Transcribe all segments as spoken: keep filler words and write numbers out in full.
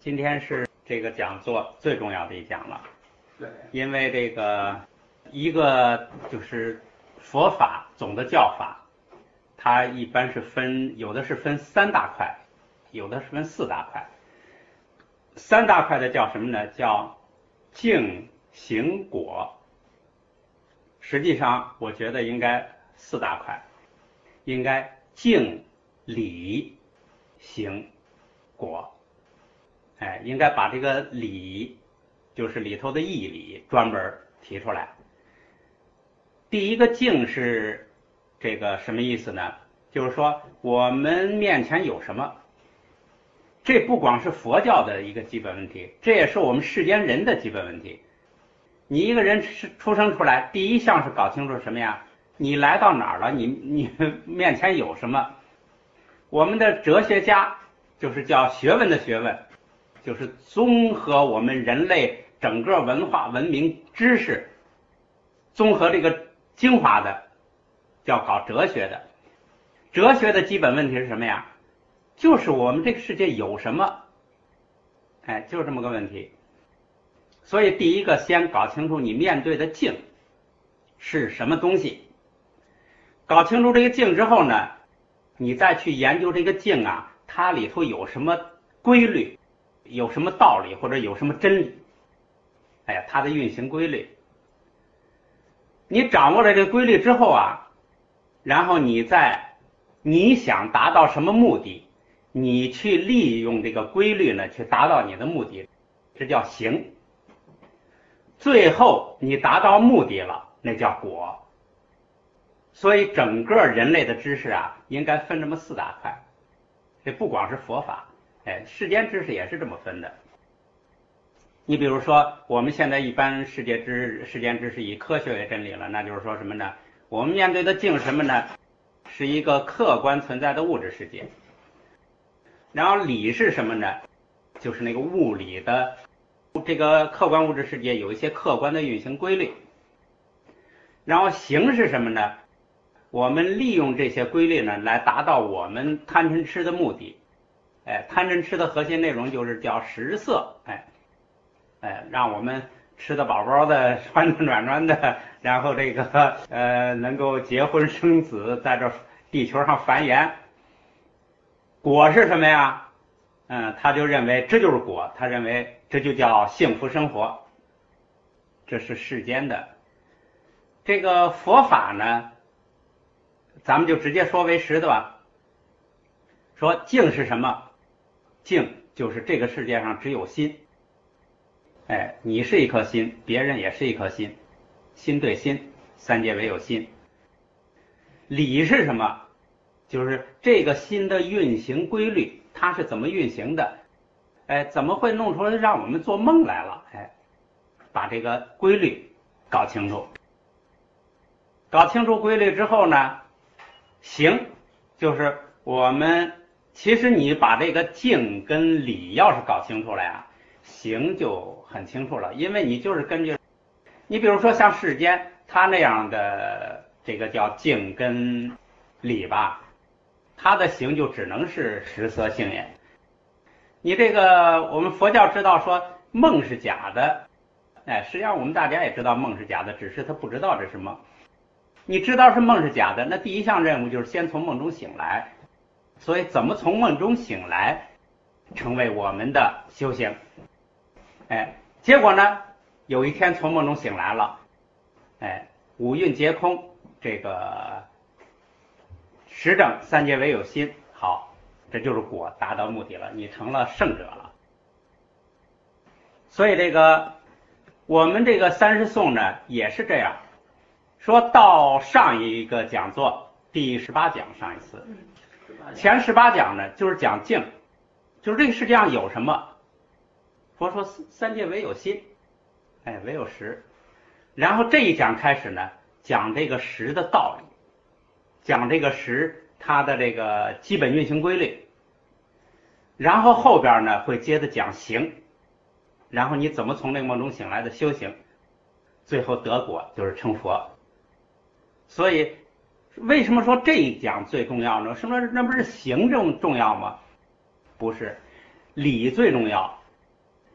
今天是这个讲座最重要的一讲了。 对， 因为这个一个就是佛法总的教法，它一般是分，有的是分三大块，有的是分四大块。三大块的叫什么呢？叫境、行、果。实际上我觉得应该四大块，应该境、理、行、果。哎，应该把这个理，就是里头的义理专门提出来。第一个境是这个什么意思呢？就是说我们面前有什么，这不光是佛教的一个基本问题，这也是我们世间人的基本问题。你一个人出生出来，第一项是搞清楚什么呀？你来到哪儿了？你你面前有什么？我们的哲学家就是叫学问的学问，就是综合我们人类整个文化文明知识，综合这个精华的，叫搞哲学的。哲学的基本问题是什么呀？就是我们这个世界有什么，哎，就是这么个问题。所以第一个先搞清楚你面对的境是什么东西，搞清楚这个境之后呢，你再去研究这个境啊，它里头有什么规律，有什么道理，或者有什么真理，哎呀，它的运行规律。你掌握了这个规律之后啊，然后你再你想达到什么目的，你去利用这个规律呢，去达到你的目的，这叫行。最后你达到目的了，那叫果。所以整个人类的知识啊，应该分这么四大块。这不光是佛法，哎，世间知识也是这么分的。你比如说，我们现在一般世界知世间知识以科学为真理了，那就是说什么呢？我们面对的境是什么呢？是一个客观存在的物质世界。然后理是什么呢？就是那个物理的这个客观物质世界有一些客观的运行规律。然后行是什么呢？我们利用这些规律呢，来达到我们贪嗔痴的目的。哎，贪嗔痴的核心内容就是叫食色，哎，哎，让我们吃得饱饱的，穿得暖暖的，然后这个呃能够结婚生子，在这地球上繁衍。果是什么呀？嗯，他就认为这就是果，他认为这就叫幸福生活。这是世间的。这个佛法呢，咱们就直接说为实的吧。说境是什么？境就是这个世界上只有心。哎，你是一颗心，别人也是一颗心，心对心，三界唯有心。理是什么？就是这个心的运行规律，它是怎么运行的？哎，怎么会弄出来让我们做梦来了？哎，把这个规律搞清楚。搞清楚规律之后呢，行，就是我们其实你把这个境跟理要是搞清楚了呀，行就很清楚了。因为你就是根据你比如说像世间它那样的这个叫境跟理吧，它的行就只能是食色性也。你这个我们佛教知道说梦是假的，哎，实际上我们大家也知道梦是假的，只是他不知道这是梦。你知道是梦是假的，那第一项任务就是先从梦中醒来。所以怎么从梦中醒来成为我们的修行。哎，结果呢，有一天从梦中醒来了，哎，五蕴皆空，这个实证三界唯有心，好，这就是果，达到目的了，你成了圣者了。所以这个我们这个三十颂呢也是这样。说到上一个讲座第十八讲，上一次前十八讲呢就是讲境，就是这个世界上有什么，佛说三界唯有心，哎，唯有实。然后这一讲开始呢讲这个实的道理，讲这个实它的这个基本运行规律。然后后边呢会接着讲行，然后你怎么从那个梦中醒来的修行，最后得果就是成佛。所以为什么说这一讲最重要呢？什么那不是行政重要吗？不是，理最重要。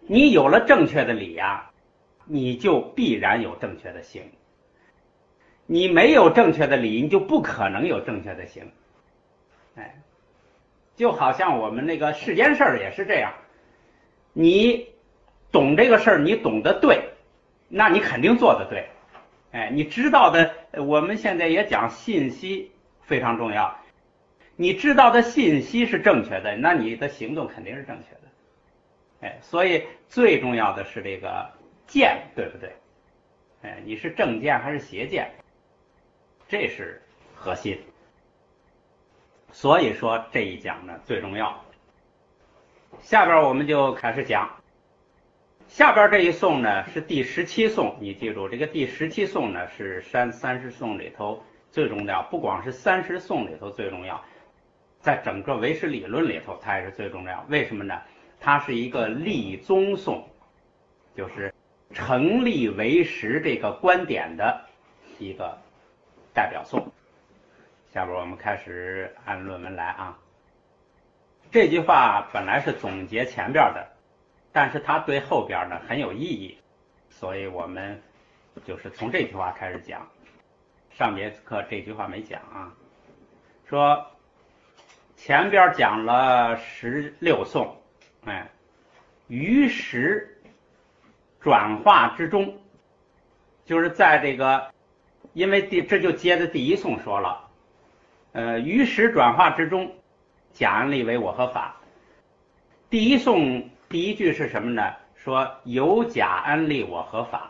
你有了正确的理呀，你就必然有正确的行。你没有正确的理，你就不可能有正确的行。哎，就好像我们那个世间事儿也是这样，你懂这个事儿，你懂得对，那你肯定做得对。哎，你知道的，我们现在也讲信息非常重要。你知道的信息是正确的，那你的行动肯定是正确的。哎，所以最重要的是这个见，对不对？哎，你是正见还是邪见？这是核心。所以说这一讲呢最重要。下边我们就开始讲。下边这一颂呢是第十七颂，你记住，这个第十七颂呢是三三十颂里头最重要，不光是三十颂里头最重要，在整个唯识理论里头它也是最重要。为什么呢？它是一个立宗颂，就是成立唯识这个观点的一个代表颂。下边我们开始按论文来啊。这句话本来是总结前边的，但是它对后边呢很有意义，所以我们就是从这句话开始讲。上节课这句话没讲啊，说前边讲了十六颂，哎，于时转化之中，就是在这个，因为第这就接着第一颂说了，呃，于时转化之中，假安立为我合法。第一颂第一句是什么呢？说有假安立我合法。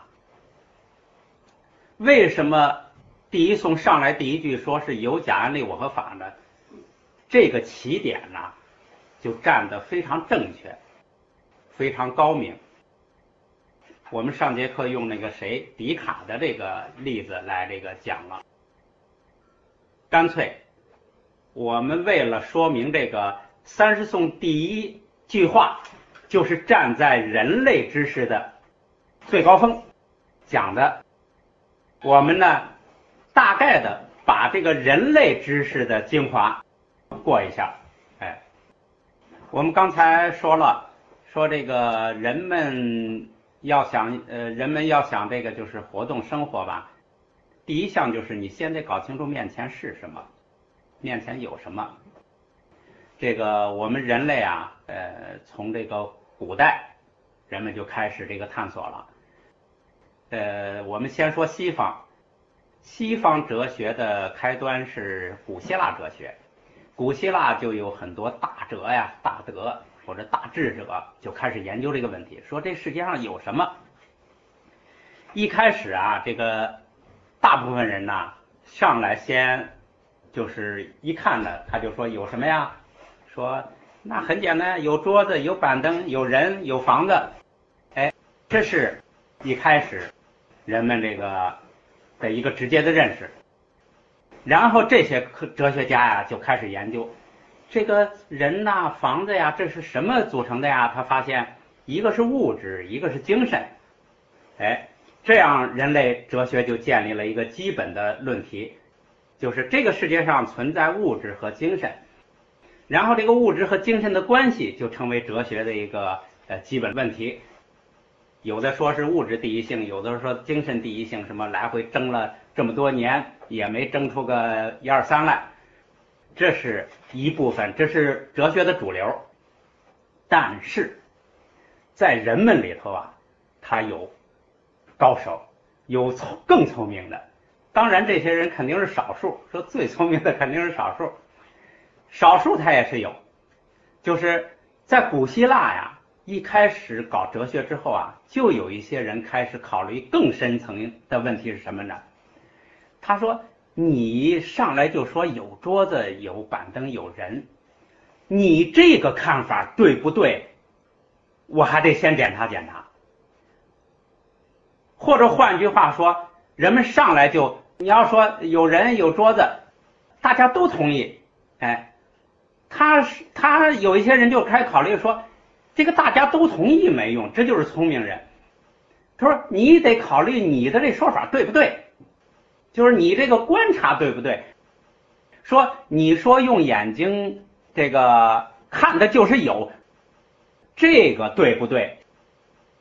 为什么第一颂上来第一句说是有假安立我合法呢？这个起点呢，就站得非常正确，非常高明。我们上节课用那个谁笛卡的这个例子来这个讲了，干脆我们为了说明这个三十颂第一句话就是站在人类知识的最高峰讲的，我们呢大概的把这个人类知识的精华过一下。哎，我们刚才说了，说这个人们要想呃人们要想这个就是活动生活吧，第一项就是你先得搞清楚面前是什么，面前有什么。这个我们人类啊，呃，从这个古代人们就开始这个探索了。呃，我们先说西方，西方哲学的开端是古希腊哲学，古希腊就有很多大哲呀、大德或者大智者就开始研究这个问题，说这世界上有什么。一开始啊，这个大部分人呢，上来先就是一看呢，他就说有什么呀？说那很简单，有桌子，有板凳，有人，有房子。哎，这是一开始人们这个的一个直接的认识。然后这些哲学家呀就开始研究这个人呐、房子呀，这是什么组成的呀？他发现一个是物质，一个是精神。哎，这样人类哲学就建立了一个基本的论题，就是这个世界上存在物质和精神。然后这个物质和精神的关系就成为哲学的一个呃基本问题。有的说是物质第一性，有的说精神第一性，什么来回争了这么多年也没争出个一二三来。这是一部分，这是哲学的主流。但是在人们里头啊，他有高手，有聪更聪明的。当然这些人肯定是少数，说最聪明的肯定是少数。少数他也是有，就是在古希腊呀，一开始搞哲学之后啊，就有一些人开始考虑更深层的问题是什么呢？他说你上来就说有桌子，有板凳，有人，你这个看法对不对？我还得先检查检查。或者换句话说，人们上来就你要说有人有桌子，大家都同意，哎，他是他有一些人就开始考虑说，这个大家都同意没用，这就是聪明人。他说你得考虑你的这说法对不对，就是你这个观察对不对。说你说用眼睛这个看的就是有，这个对不对？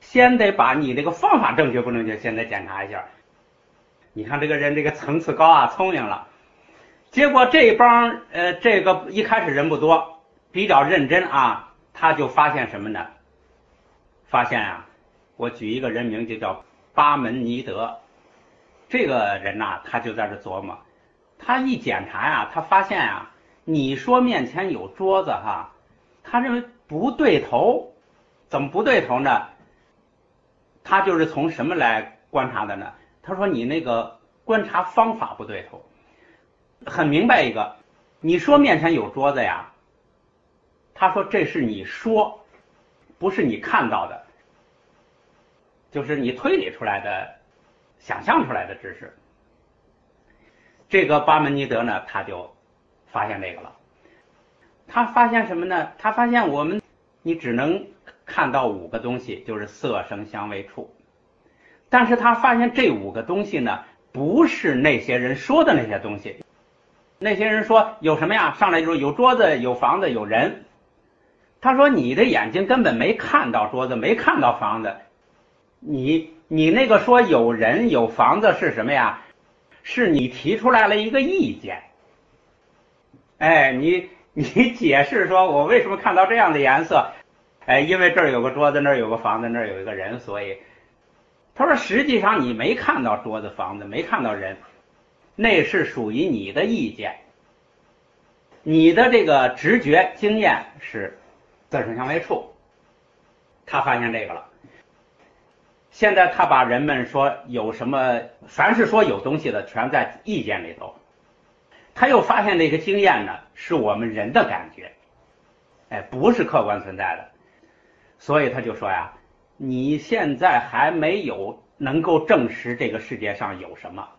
先得把你这个方法正确不正确，先得检查一下。你看这个人这个层次高啊，聪明了。结果这帮呃这个一开始人不多，比较认真啊，他就发现什么呢？发现啊，我举一个人名就叫巴门尼德。这个人呐、啊，他就在这琢磨，他一检查呀、啊，他发现啊，你说面前有桌子哈，他认为不对头。怎么不对头呢？他就是从什么来观察的呢？他说你那个观察方法不对头。很明白一个，你说面前有桌子呀，他说这是你说，不是你看到的，就是你推理出来的、想象出来的知识。这个巴门尼德呢，他就发现这个了。他发现什么呢？他发现我们你只能看到五个东西，就是色声香味触。但是他发现这五个东西呢，不是那些人说的那些东西。那些人说有什么呀？上来就说有桌子、有房子、有人。他说你的眼睛根本没看到桌子，没看到房子。你你那个说有人有房子是什么呀？是你提出来了一个意见。哎，你你解释说我为什么看到这样的颜色？哎，因为这儿有个桌子，那儿有个房子，那儿有一个人，所以他说实际上你没看到桌子、房子，没看到人，那是属于你的意见。你的这个直觉经验是色声香味触。他发现这个了。现在他把人们说有什么，凡是说有东西的，全在意见里头。他又发现这个经验呢，是我们人的感觉，哎，不是客观存在的。所以他就说呀，你现在还没有能够证实这个世界上有什么。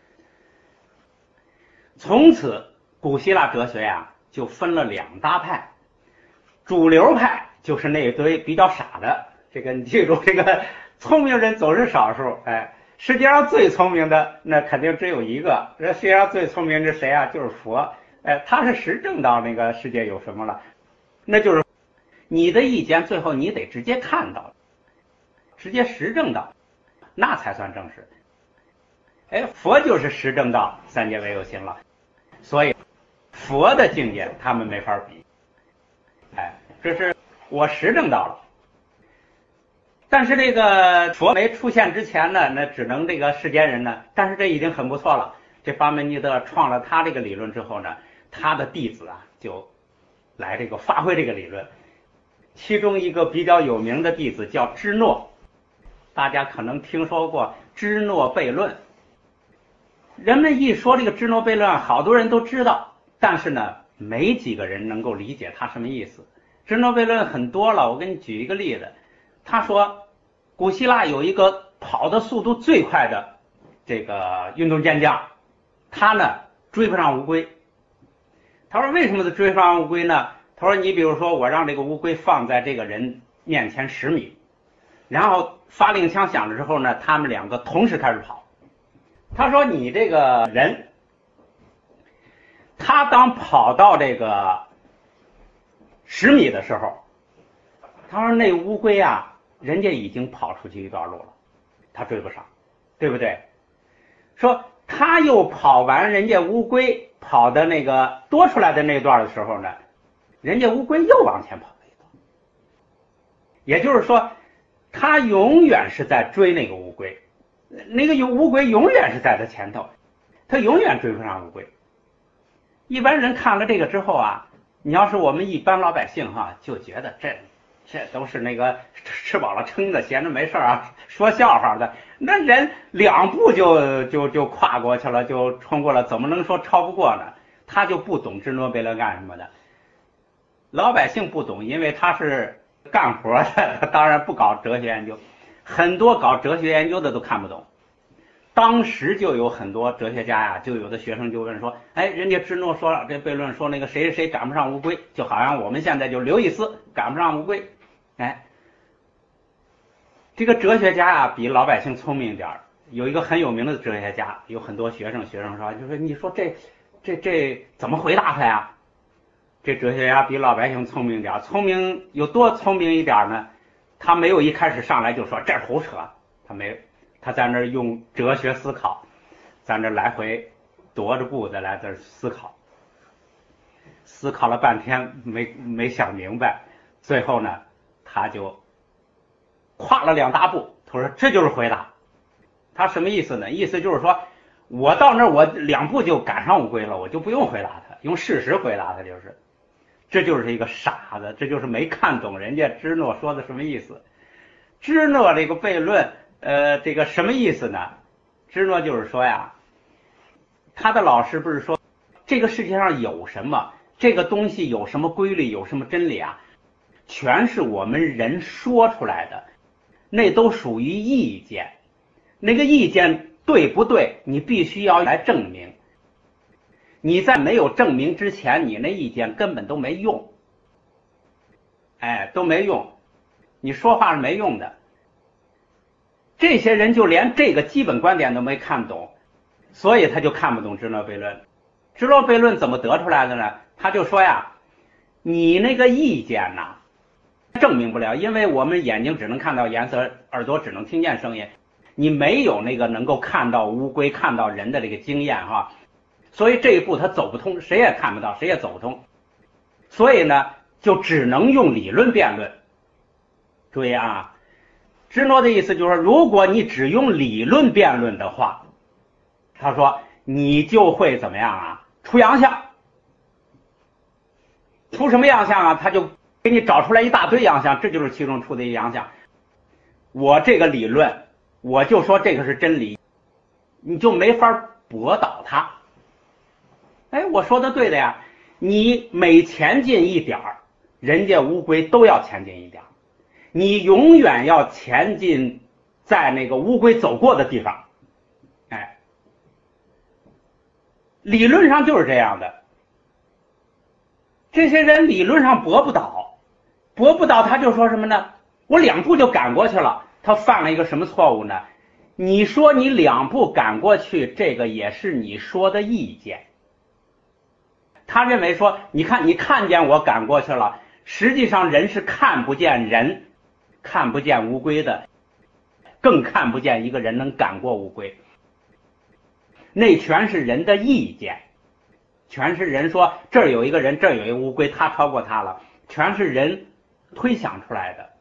从此古希腊哲学呀就分了两大派，主流派就是那一堆比较傻的，这个你记住，这个聪明人总是少数。哎，世界上最聪明的那肯定只有一个，这世界上最聪明是谁啊？就是佛。哎，他是实证到那个世界有什么了，那就是你的意见最后你得直接看到，直接实证到，那才算正实。哎，佛就是实证到三界唯有心了，所以佛的境界他们没法比。哎，这是我实证到了。但是这个佛没出现之前呢，那只能这个世间人呢，但是这已经很不错了。这巴门尼德创了他这个理论之后呢，他的弟子啊就来这个发挥这个理论。其中一个比较有名的弟子叫芝诺，大家可能听说过芝诺悖论。人们一说这个芝诺悖论，好多人都知道，但是呢，没几个人能够理解它什么意思。芝诺悖论很多了，我给你举一个例子。他说，古希腊有一个跑的速度最快的这个运动健将，他呢追不上乌龟。他说为什么他追不上乌龟呢？他说你比如说我让这个乌龟放在这个人面前十米，然后发令枪响了之后呢，他们两个同时开始跑。他说你这个人，他当跑到这个十米的时候，他说那乌龟啊，人家已经跑出去一段路了，他追不上，对不对？说他又跑完人家乌龟跑的那个多出来的那段的时候呢，人家乌龟又往前跑了一段。也就是说，他永远是在追那个乌龟，那个乌龟永远是在他前头，他永远追不上乌龟。一般人看了这个之后啊，你要是我们一般老百姓哈，就觉得这这都是那个吃饱了撑的，闲着没事啊，说笑话的。那人两步就就就跨过去了，就冲过了，怎么能说超不过呢？他就不懂芝诺悖论干什么的。老百姓不懂，因为他是干活的，他当然不搞哲学研究。很多搞哲学研究的都看不懂。当时就有很多哲学家呀，就有的学生就问说，哎，人家芝诺说了，这悖论说那个谁谁谁赶不上乌龟，就好像我们现在就刘易斯赶不上乌龟。哎，这个哲学家啊比老百姓聪明一点。有一个很有名的哲学家，有很多学生，学生说，就说你说这这这怎么回答他呀？这哲学家比老百姓聪明一点，聪明有多聪明一点呢？ 他没有一开始上来就说这胡扯，他没有，他在那儿用哲学思考，在那儿来回踱着步的来这儿思考，思考了半天没没想明白，最后呢他就跨了两大步，他说这就是回答。他什么意思呢？意思就是说我到那儿我两步就赶上乌龟了，我就不用回答他，用事实回答他，就是这就是一个傻子，这就是没看懂人家芝诺说的什么意思。芝诺这个悖论呃这个什么意思呢？芝诺就是说呀，他的老师不是说这个世界上有什么，这个东西有什么规律，有什么真理啊，全是我们人说出来的，那都属于意见，那个意见对不对你必须要来证明，你在没有证明之前你那意见根本都没用，哎，都没用，你说话是没用的。这些人就连这个基本观点都没看懂，所以他就看不懂芝诺悖论。芝诺悖论怎么得出来的呢？他就说呀，你那个意见呐证明不了，因为我们眼睛只能看到颜色，耳朵只能听见声音，你没有那个能够看到乌龟看到人的这个经验哈，所以这一步他走不通，谁也看不到，谁也走不通，所以呢就只能用理论辩论。注意啊，芝诺的意思就是说，如果你只用理论辩论的话，他说你就会怎么样啊？出洋相。出什么洋相啊？他就给你找出来一大堆洋相，这就是其中出的一洋相。我这个理论，我就说这个是真理，你就没法驳倒它。哎，我说的对的呀，你每前进一点儿，人家乌龟都要前进一点儿，你永远要前进在那个乌龟走过的地方。哎，理论上就是这样的。这些人理论上驳不倒，驳不倒他就说什么呢？我两步就赶过去了。他犯了一个什么错误呢？你说你两步赶过去，这个也是你说的意见。他认为说，你看你看见我赶过去了，实际上人是看不见人，看不见乌龟的，更看不见一个人能赶过乌龟。那全是人的意见，全是人说这儿有一个人，这儿有一个乌龟，他超过他了，全是人推想出来的。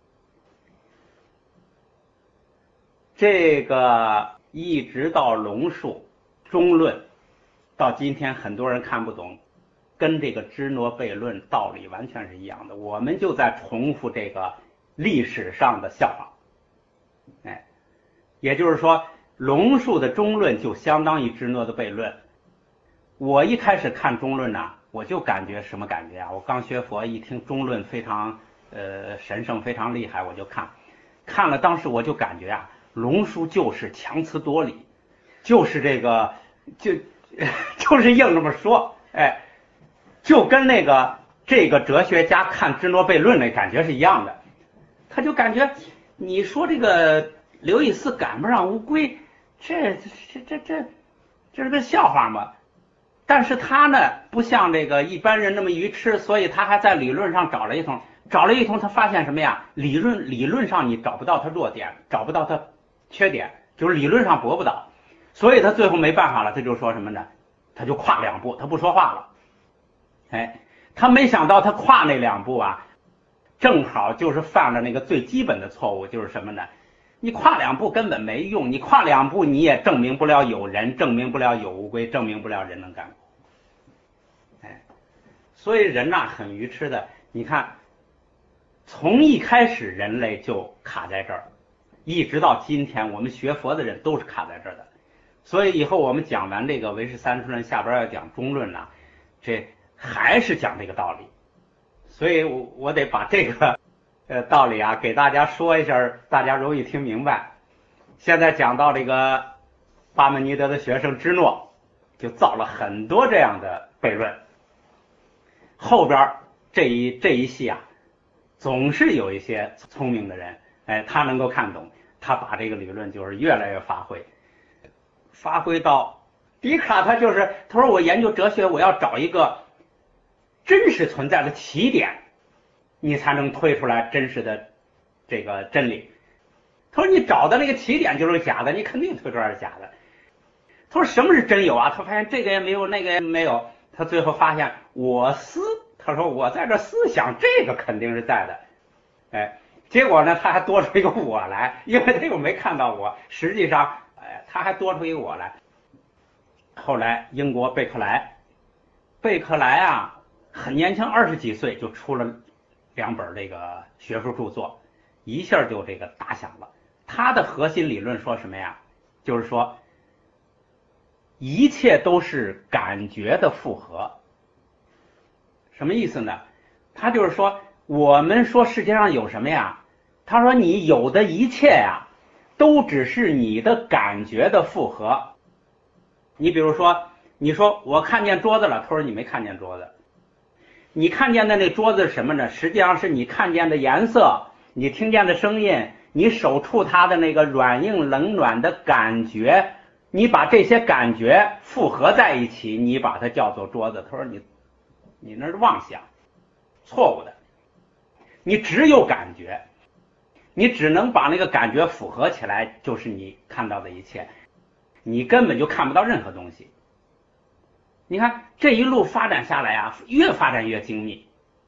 这个一直到龙树中论，到今天很多人看不懂，跟这个芝诺悖论道理完全是一样的。我们就在重复这个历史上的笑话。哎，也就是说，龙树的中论就相当于芝诺的悖论。我一开始看中论呢，我就感觉什么感觉啊？我刚学佛，一听中论非常呃神圣，非常厉害，我就看，看了当时我就感觉啊，龙树就是强词夺理，就是这个就就是硬这么说，哎，就跟那个这个哲学家看芝诺悖论那感觉是一样的。他就感觉你说这个刘易斯赶不上乌龟，这这这这这是个笑话吗？但是他呢，不像这个一般人那么愚痴，所以他还在理论上找了一通，找了一通，他发现什么呀？理论理论上你找不到他弱点，找不到他缺点，就是理论上驳不倒，所以他最后没办法了，他就说什么呢？他就跨两步，他不说话了。哎，他没想到他跨那两步啊，正好就是犯了那个最基本的错误，就是什么呢？你跨两步根本没用，你跨两步你也证明不了有人，证明不了有乌龟，证明不了人能干。哎，所以人呐、啊、很愚痴的。你看，从一开始人类就卡在这儿，一直到今天，我们学佛的人都是卡在这儿的。所以以后我们讲完这个唯识三论，下边要讲中论了，这还是讲这个道理。所以我我得把这个呃道理啊给大家说一下，大家容易听明白。现在讲到这个巴门尼德的学生芝诺，就造了很多这样的悖论。后边这一这一系啊，总是有一些聪明的人，哎，他能够看懂，他把这个理论就是越来越发挥，发挥到笛卡他就是他说我研究哲学，我要找一个真实存在的起点，你才能推出来真实的这个真理。他说你找的那个起点就是假的，你肯定推出来是假的。他说什么是真有啊？他发现这个也没有，那个也没有。他最后发现我思，他说我在这思想，这个肯定是在的。哎，结果呢，他还多出一个我来，因为他又没看到我，实际上，哎，他还多出一个我来。后来英国贝克莱，贝克莱啊，很年轻，二十几岁就出了两本这个学术著作，一下就这个打响了。他的核心理论说什么呀？就是说，一切都是感觉的复合。什么意思呢？他就是说，我们说世界上有什么呀？他说你有的一切呀，都只是你的感觉的复合。你比如说，你说我看见桌子了，他说你没看见桌子。你看见的那桌子是什么呢？实际上是你看见的颜色，你听见的声音，你手触它的那个软硬冷暖的感觉，你把这些感觉复合在一起，你把它叫做桌子。他说你你那是妄想，错误的。你只有感觉，你只能把那个感觉复合起来，就是你看到的一切，你根本就看不到任何东西。你看这一路发展下来啊，越发展越精密。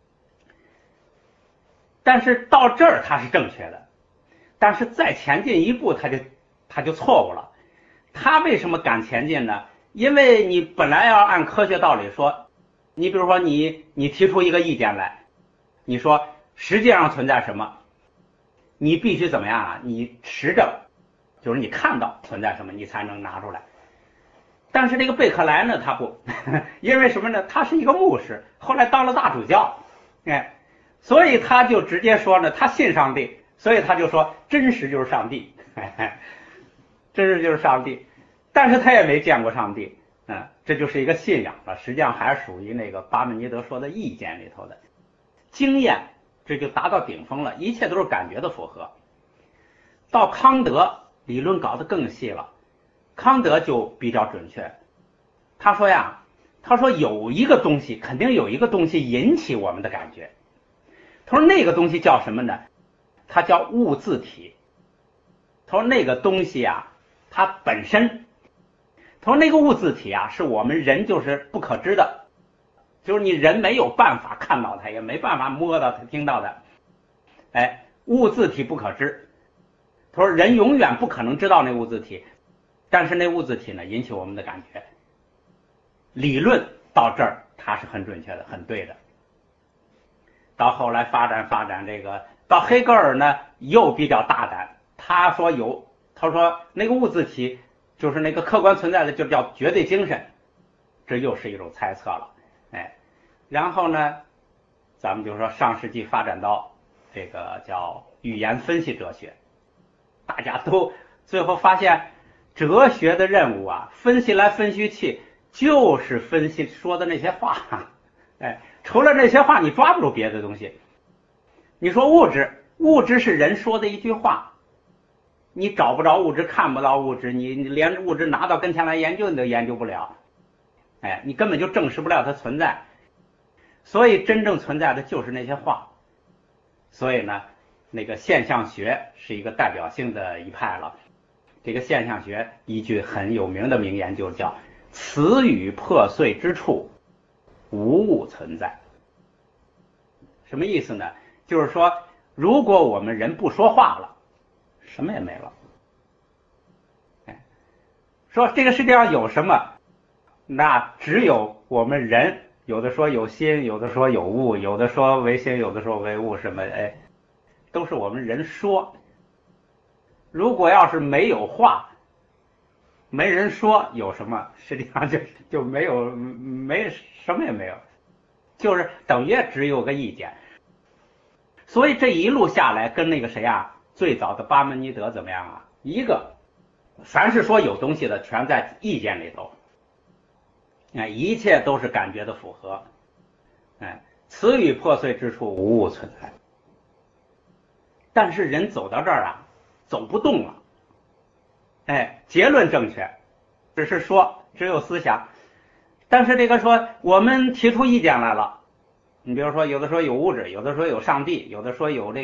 但是到这儿它是正确的，但是再前进一步，它就它就错误了。它为什么敢前进呢？因为你本来要按科学道理说，你比如说你你提出一个意见来，你说实际上存在什么，你必须怎么样啊？你实证，就是你看到存在什么，你才能拿出来。但是这个贝克莱呢，他不，因为什么呢？他是一个牧师，后来当了大主教，哎，所以他就直接说呢，他信上帝，所以他就说真实就是上帝，真实就是上帝。但是他也没见过上帝，嗯，这就是一个信仰了，实际上还是属于那个巴门尼德说的意见里头的经验，这就达到顶峰了，一切都是感觉的符合。到康德理论搞得更细了。康德就比较准确，他说呀，他说有一个东西，肯定有一个东西引起我们的感觉。他说那个东西叫什么呢？它叫物自体。他说那个东西啊，它本身，他说那个物自体啊，是我们人就是不可知的，就是你人没有办法看到它，也没办法摸到它、听到的。哎，物自体不可知。他说人永远不可能知道那物自体。但是那物自体呢，引起我们的感觉。理论到这儿，它是很准确的，很对的。到后来发展发展这个，到黑格尔呢又比较大胆，他说有，他说那个物自体就是那个客观存在的，就叫绝对精神，这又是一种猜测了，哎。然后呢，咱们就说上世纪发展到这个叫语言分析哲学，大家都最后发现。哲学的任务啊，分析来分析去，就是分析说的那些话。哎，除了那些话，你抓不住别的东西。你说物质，物质是人说的一句话，你找不着物质，看不到物质，你你连物质拿到跟前来研究，你都研究不了。哎，你根本就证实不了它存在。所以真正存在的就是那些话。所以呢，那个现象学是一个代表性的一派了。这个现象学一句很有名的名言就叫词语破碎之处无物存在。什么意思呢？就是说如果我们人不说话了，什么也没了。哎，说这个世界上有什么，那只有我们人，有的说有心，有的说有物，有的说为心，有的说为物，什么哎，都是我们人说。如果要是没有话，没人说，有什么？实际上就就没有，没什么也没有，就是等于只有个意见。所以这一路下来，跟那个谁啊，最早的巴门尼德怎么样啊？一个，凡是说有东西的，全在意见里头。哎，一切都是感觉的符合。哎，词语破碎之处无物存在。但是人走到这儿啊。走不动了，哎，结论正确，只是说只有思想，但是这个说我们提出意见来了，你比如说有的说有物质，有的说有上帝，有的说有这个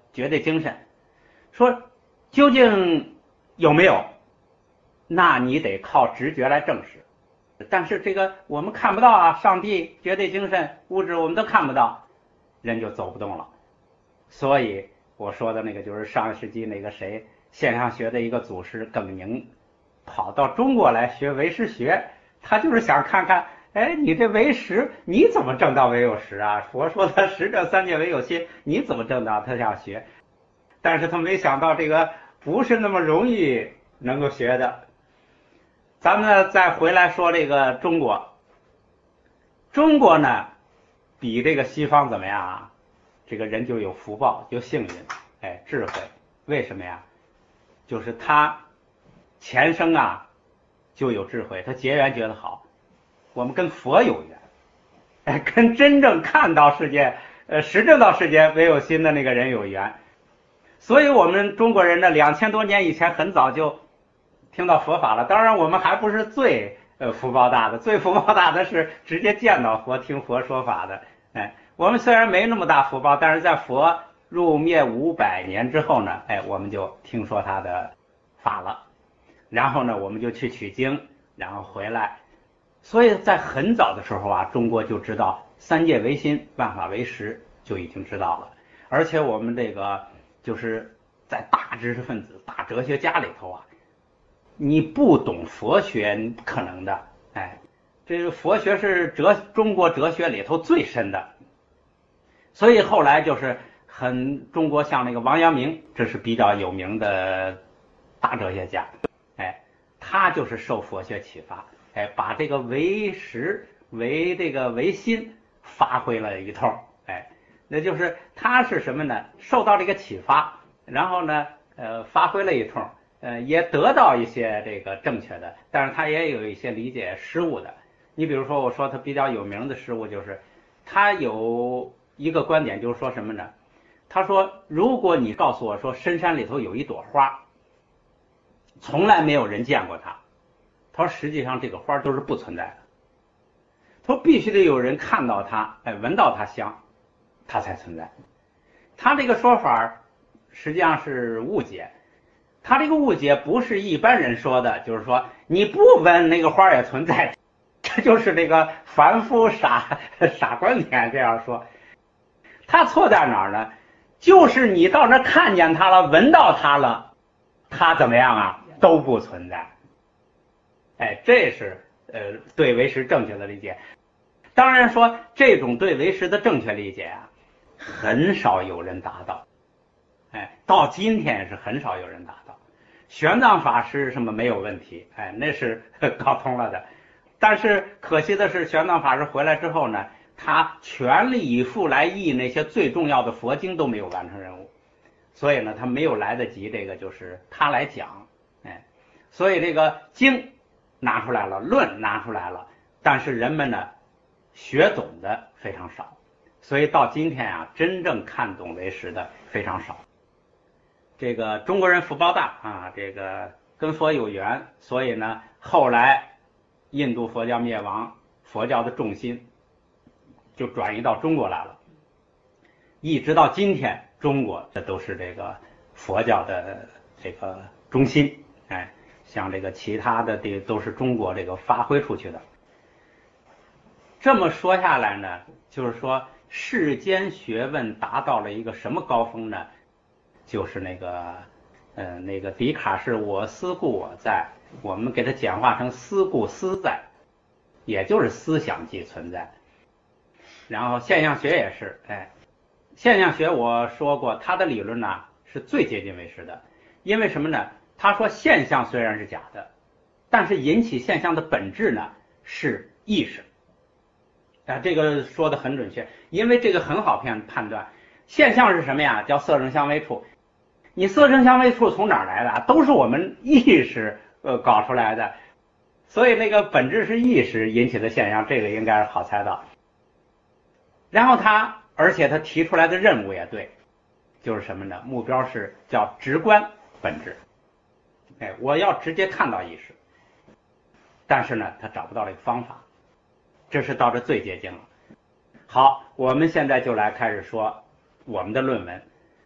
绝对精神，说究竟有没有？那你得靠直觉来证实。但是这个我们看不到啊，上帝、绝对精神、物质我们都看不到，人就走不动了。所以我说的那个就是上世纪那个谁现象学的一个祖师耿宁，跑到中国来学唯识学，他就是想看看，哎，你这唯识你怎么证到唯有实啊？佛说的十证三界唯有心，你怎么证到？他想学，但是他没想到这个不是那么容易能够学的。咱们呢再回来说这个中国，中国呢比这个西方怎么样啊？这个人就有福报，就幸运，哎，智慧。为什么呀？就是他前生啊就有智慧，他结缘觉得好。我们跟佛有缘，哎，跟真正看到世界，呃，实证到世界唯有心的那个人有缘。所以我们中国人呢，两千多年以前很早就听到佛法了。当然，我们还不是最呃福报大的，最福报大的是直接见到佛、听佛说法的。哎，我们虽然没那么大福报，但是在佛入灭五百年之后呢，哎，我们就听说他的法了。然后呢，我们就去取经，然后回来。所以在很早的时候啊，中国就知道三界唯心，万法唯识，就已经知道了。而且我们这个就是在大知识分子、大哲学家里头啊，你不懂佛学不可能的。哎，这个佛学是哲中国哲学里头最深的。所以后来就是很中国像那个王阳明，这是比较有名的大哲学家。哎，他就是受佛学启发。哎，把这个唯识、唯这个唯心发挥了一通，哎，那就是他是什么呢？受到这个启发，然后呢，呃，发挥了一通，呃，也得到一些这个正确的，但是他也有一些理解失误的。你比如说，我说他比较有名的失误就是，他有一个观点就是说什么呢？他说，如果你告诉我说深山里头有一朵花，从来没有人见过它。他说实际上这个花都是不存在的，他说必须得有人看到它，哎，闻到它香，它才存在。他这个说法实际上是误解，他这个误解不是一般人说的，就是说你不闻那个花也存在，这就是这个凡夫傻傻观点这样说。他错在哪儿呢？就是你到那看见它了，闻到它了，它怎么样啊？都不存在。哎，这是呃对唯识正确的理解。当然说这种对唯识的正确理解啊，很少有人达到。哎，到今天也是很少有人达到。玄奘法师什么没有问题，哎，那是搞通了的。但是可惜的是，玄奘法师回来之后呢，他全力以赴来译那些最重要的佛经都没有完成任务，所以呢，他没有来得及这个就是他来讲，哎，所以这个经拿出来了，论拿出来了，但是人们呢学懂的非常少，所以到今天啊，真正看懂唯识的非常少。这个中国人福报大啊，这个跟佛有缘，所以呢，后来印度佛教灭亡，佛教的重心就转移到中国来了，一直到今天，中国这都是这个佛教的这个中心，哎。像这个其他的地都是中国这个发挥出去的。这么说下来呢，就是说世间学问达到了一个什么高峰呢？就是那个呃那个笛卡士我思故我在，我们给它简化成思故思在，也就是思想即存在。然后现象学也是，哎，现象学我说过，它的理论呢是最接近唯识的，因为什么呢？他说现象虽然是假的，但是引起现象的本质呢是意识。啊，这个说的很准确，因为这个很好判判断。现象是什么呀？叫色声香味触。你色声香味触从哪儿来的？都是我们意识呃搞出来的，所以那个本质是意识引起的现象，这个应该是好猜到。然后他，而且他提出来的任务也对，就是什么呢？目标是叫直观本质。哎，我要直接看到意识，但是呢，他找不到这个方法，这是到这最接近了。好，我们现在就来开始说我们的论文。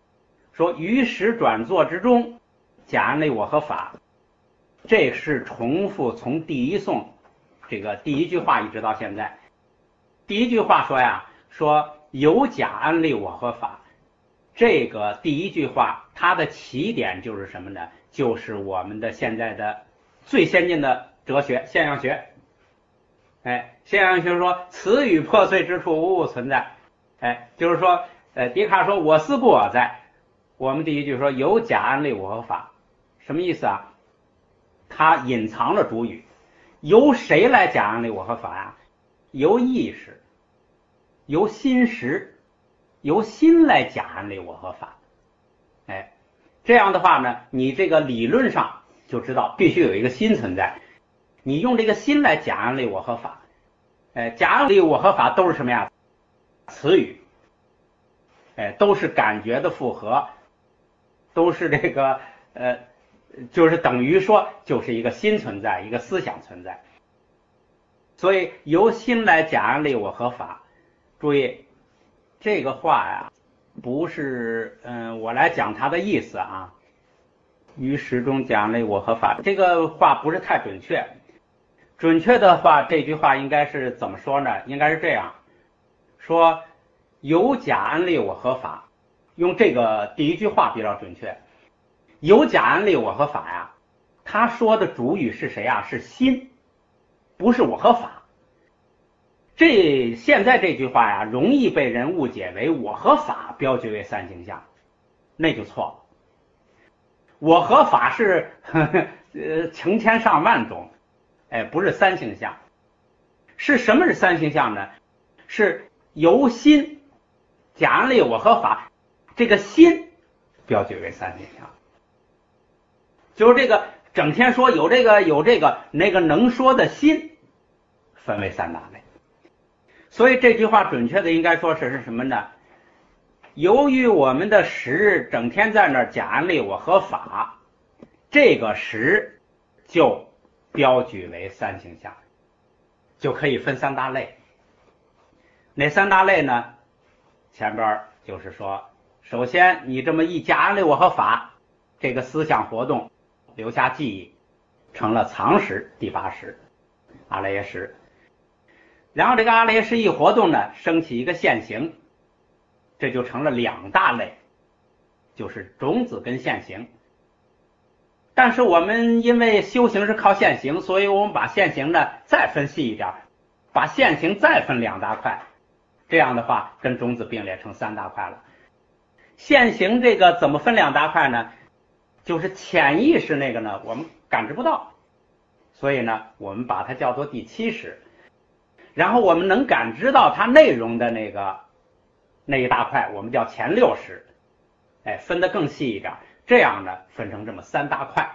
说于时转作之中，假安立我和法，这是重复从第一颂这个第一句话一直到现在。第一句话说呀，说有假安立我和法，这个第一句话它的起点就是什么呢？就是我们的现在的最先进的哲学现象学。哎，现象学说此与破碎之处无物存在。哎，就是说，呃，笛卡尔说我思故我在。我们第一句说有假安立我和法，什么意思啊？它隐藏了主语，由谁来假安立我和法呀？由意识，由心识，由心来假安立我和法。哎，这样的话呢，你这个理论上就知道必须有一个心存在，你用这个心来假安立我和法。哎，假安立我和法都是什么呀？词语，哎，都是感觉的复合，都是这个呃，就是等于说就是一个心存在，一个思想存在。所以由心来假安立我和法。注意这个话呀，不是嗯我来讲它的意思啊。于时中假安立我和法，这个话不是太准确。准确的话，这句话应该是怎么说呢？应该是这样说：有假安立我和法，用这个第一句话比较准确。有假安立我和法呀，他说的主语是谁啊？是心，不是我和法。这现在这句话呀，容易被人误解为我和法标举为三形象，那就错了。我和法是呵呵呃成千上万种，哎，不是三形象。是什么是三形象呢？是由心假安立我和法，这个心标举为三形象。就是这个整天说有这个有这个那个能说的心，分为三大类。所以这句话准确的应该说是是什么呢？由于我们的识整天在那儿假安立我和法，这个识就标举为三形象，就可以分三大类。哪三大类呢？前边就是说，首先你这么一假安立我和法，这个思想活动留下记忆，成了藏识，第八识，阿赖耶识。然后这个阿赖耶识一活动呢，升起一个现行，这就成了两大类，就是种子跟现行。但是我们因为修行是靠现行，所以我们把现行呢再分细一点，把现行再分两大块，这样的话跟种子并列成三大块了。现行这个怎么分两大块呢？就是潜意识那个呢我们感知不到，所以呢我们把它叫做第七识。然后我们能感知到它内容的那个那一大块我们叫前六识，哎，分得更细一点，这样呢分成这么三大块。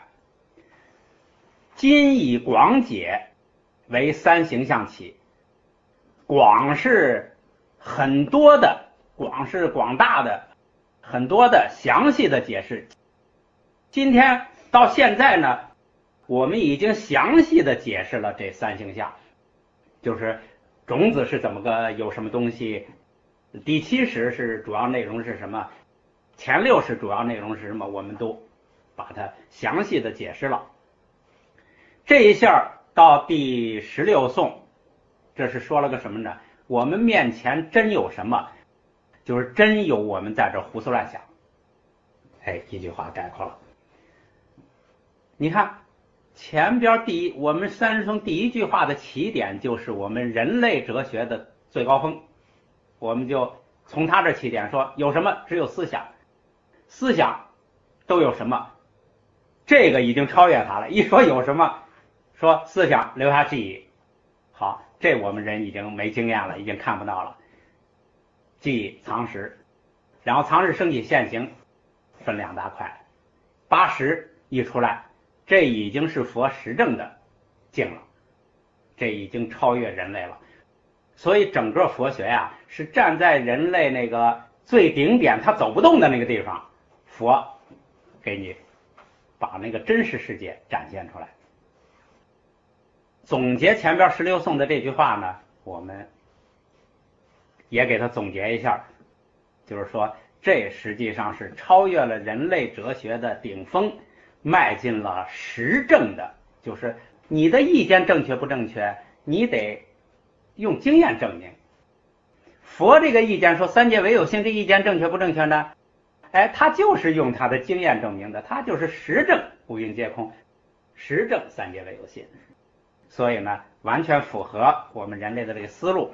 今以广解为三形象起，广是很多的，广是广大的，很多的详细的解释。今天到现在呢，我们已经详细的解释了这三形象，就是种子是怎么个有什么东西，第七识是主要内容是什么，前六识主要内容是什么，我们都把它详细的解释了。这一下到第十六颂，这是说了个什么呢？我们面前真有什么？就是真有我们在这胡思乱想。哎，一句话概括了。你看前边第一，我们三十颂第一句话的起点就是我们人类哲学的最高峰，我们就从他这起点说有什么？只有思想，思想都有什么？这个已经超越他了。一说有什么，说思想留下记忆，好，这我们人已经没经验了，已经看不到了。记忆藏识，然后藏识升起现行，分两大块。八识一出来，这已经是佛实证的境了，这已经超越人类了。所以整个佛学呀、啊，是站在人类那个最顶点，他走不动的那个地方，佛给你把那个真实世界展现出来。总结前边十六颂的这句话呢，我们也给它总结一下，就是说这实际上是超越了人类哲学的顶峰，迈进了实证的，就是你的意见正确不正确，你得用经验证明。佛这个意见说三界唯有性，这意见正确不正确呢？哎，他就是用他的经验证明的，他就是实证五蕴皆空，实证三界唯有性，所以呢，完全符合我们人类的这个思路。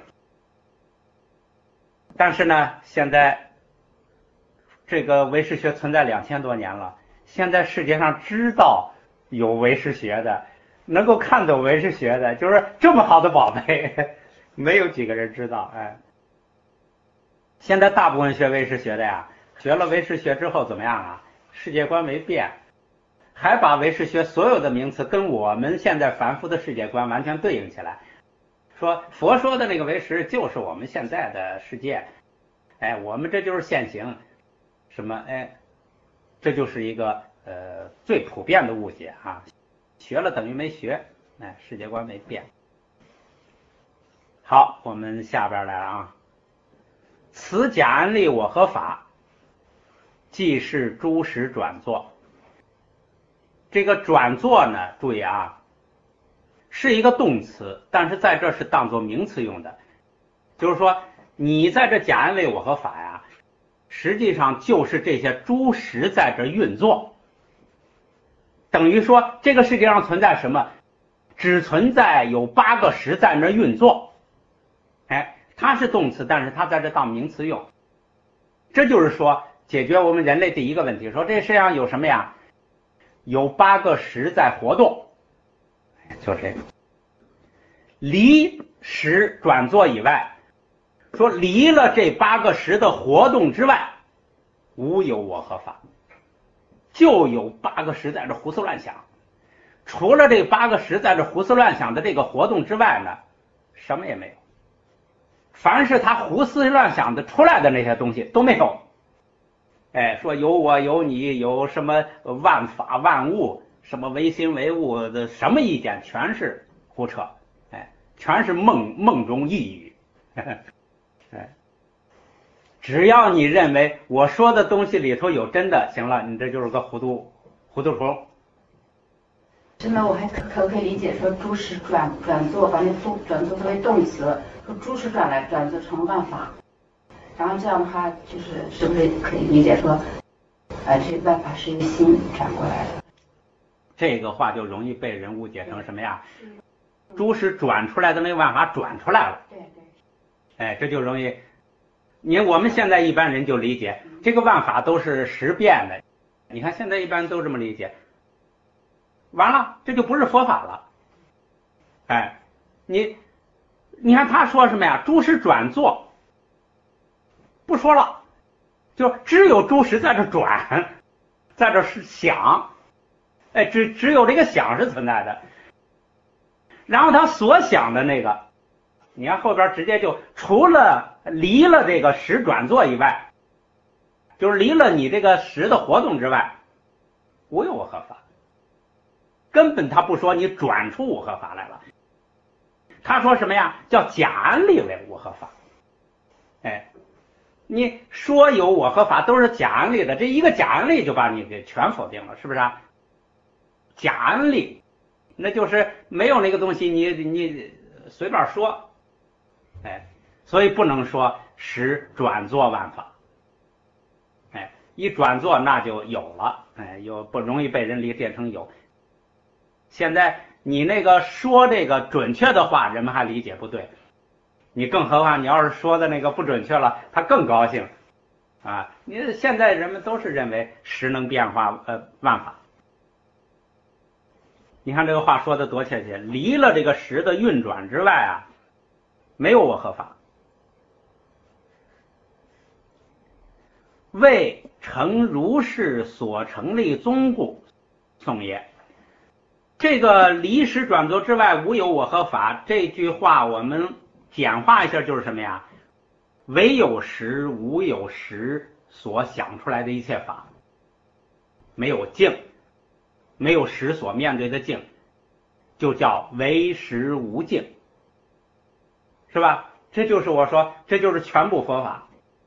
但是呢，现在这个唯识学存在两千多年了，现在世界上知道有唯识学的，能够看懂唯识学的，就是这么好的宝贝，没有几个人知道。哎，现在大部分学唯识学的呀，学了唯识学之后怎么样啊？世界观没变，还把唯识学所有的名词跟我们现在凡夫的世界观完全对应起来，说佛说的那个唯识就是我们现在的世界，哎，我们这就是现行，什么哎，这就是一个呃最普遍的误解啊，学了等于没学，哎，世界观没变。好，我们下边来啊，此假安立我和法，即是诸实转作。这个转作呢，注意啊，是一个动词，但是在这是当作名词用的，就是说你在这假安立我和法呀，实际上就是这些诸实在这运作，等于说这个世界上存在什么？只存在有八个实在那运作。哎，它是动词，但是它在这当名词用。这就是说解决我们人类第一个问题，说这世界上有什么呀？有八个实在活动，就这个离实转作以外，说离了这八个实的活动之外，无有我和法，就有八个实在这胡思乱想。除了这八个实在这胡思乱想的这个活动之外呢，什么也没有。凡是他胡思乱想的出来的那些东西都没有。哎，说有我有你有什么万法万物，什么唯心唯物的什么意见，全是胡扯，哎，全是梦梦中呓语。哎，只要你认为我说的东西里头有真的，行了，你这就是个糊涂糊涂虫。 那么我还可可不可以理解说诸实转转作，把那作转作作为动词，说诸实转来转作成万法，然后这样的话就是是不是可以理解说，呃，这万法是一个心转过来的？ 这个话就容易被人误解成什么呀？诸实转出来的那个万法转出来了。 对对。 哎，这就容易，你我们现在一般人就理解这个万法都是实变的，你看现在一般都这么理解。完了，这就不是佛法了。哎，你你看他说什么呀？诸实转作，不说了，就只有诸实在这转，在这是想，哎，只只有这个想是存在的。然后他所想的那个，你看后边直接就除了离了这个实转作以外，就是离了你这个实的活动之外，无有我和法。根本他不说你转出我和法来了，他说什么呀？叫假安立为我和法。哎，你说有我和法都是假安立的，这一个假安立就把你给全否定了，是不是啊？假安立，那就是没有那个东西，你你随便说，哎，所以不能说实转作万法。哎，一转作那就有了，哎，有不容易被人理解成有。现在你那个说这个准确的话，人们还理解不对，你更何况你要是说的那个不准确了，他更高兴啊！你现在人们都是认为实能变化呃万法，你看这个话说的多确切，离了这个实的运转之外啊，没有我和法，为成如是所成立宗故，颂也。这个离实转作之外无有我和法，这句话我们简化一下就是什么呀？唯有实无有实所想出来的一切法，没有境，没有实所面对的境，就叫唯实无境，是吧？这就是我说，这就是全部佛法。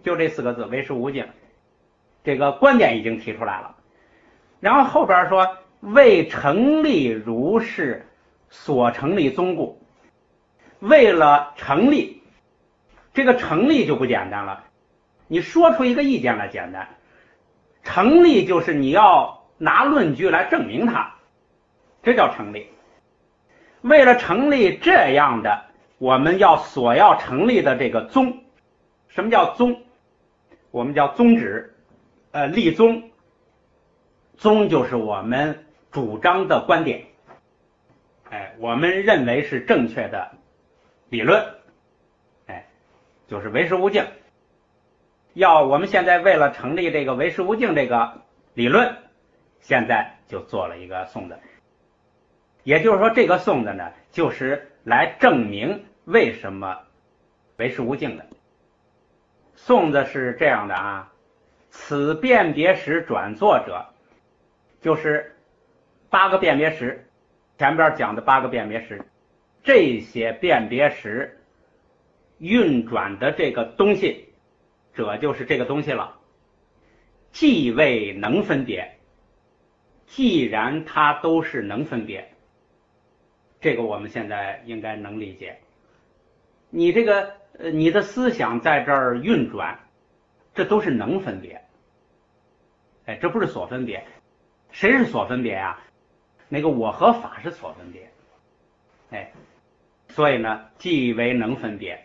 就这四个字，为实无境，这个观点已经提出来了。然后后边说，为成立如是所成立宗故，为了成立，这个成立就不简单了，你说出一个意见来简单，成立就是你要拿论据来证明它，这叫成立。为了成立这样的我们要所要成立的这个宗，什么叫宗？我们叫宗旨，呃，立宗。宗就是我们主张的观点，哎，我们认为是正确的理论，哎，就是唯识无境。要我们现在为了成立这个唯识无境这个理论，现在就做了一个颂的。也就是说，这个颂的呢，就是来证明为什么唯识无境的。颂的是这样的啊，此辨别识转作者，就是八个辨别识，前边讲的八个辨别识，这些辨别识运转的这个东西，者就是这个东西了。既未能分别，既然它都是能分别，这个我们现在应该能理解。你这个呃，你的思想在这儿运转，这都是能分别，哎，这不是所分别。谁是所分别呀、啊？那个我和法是所分别，哎，所以呢，既为能分别，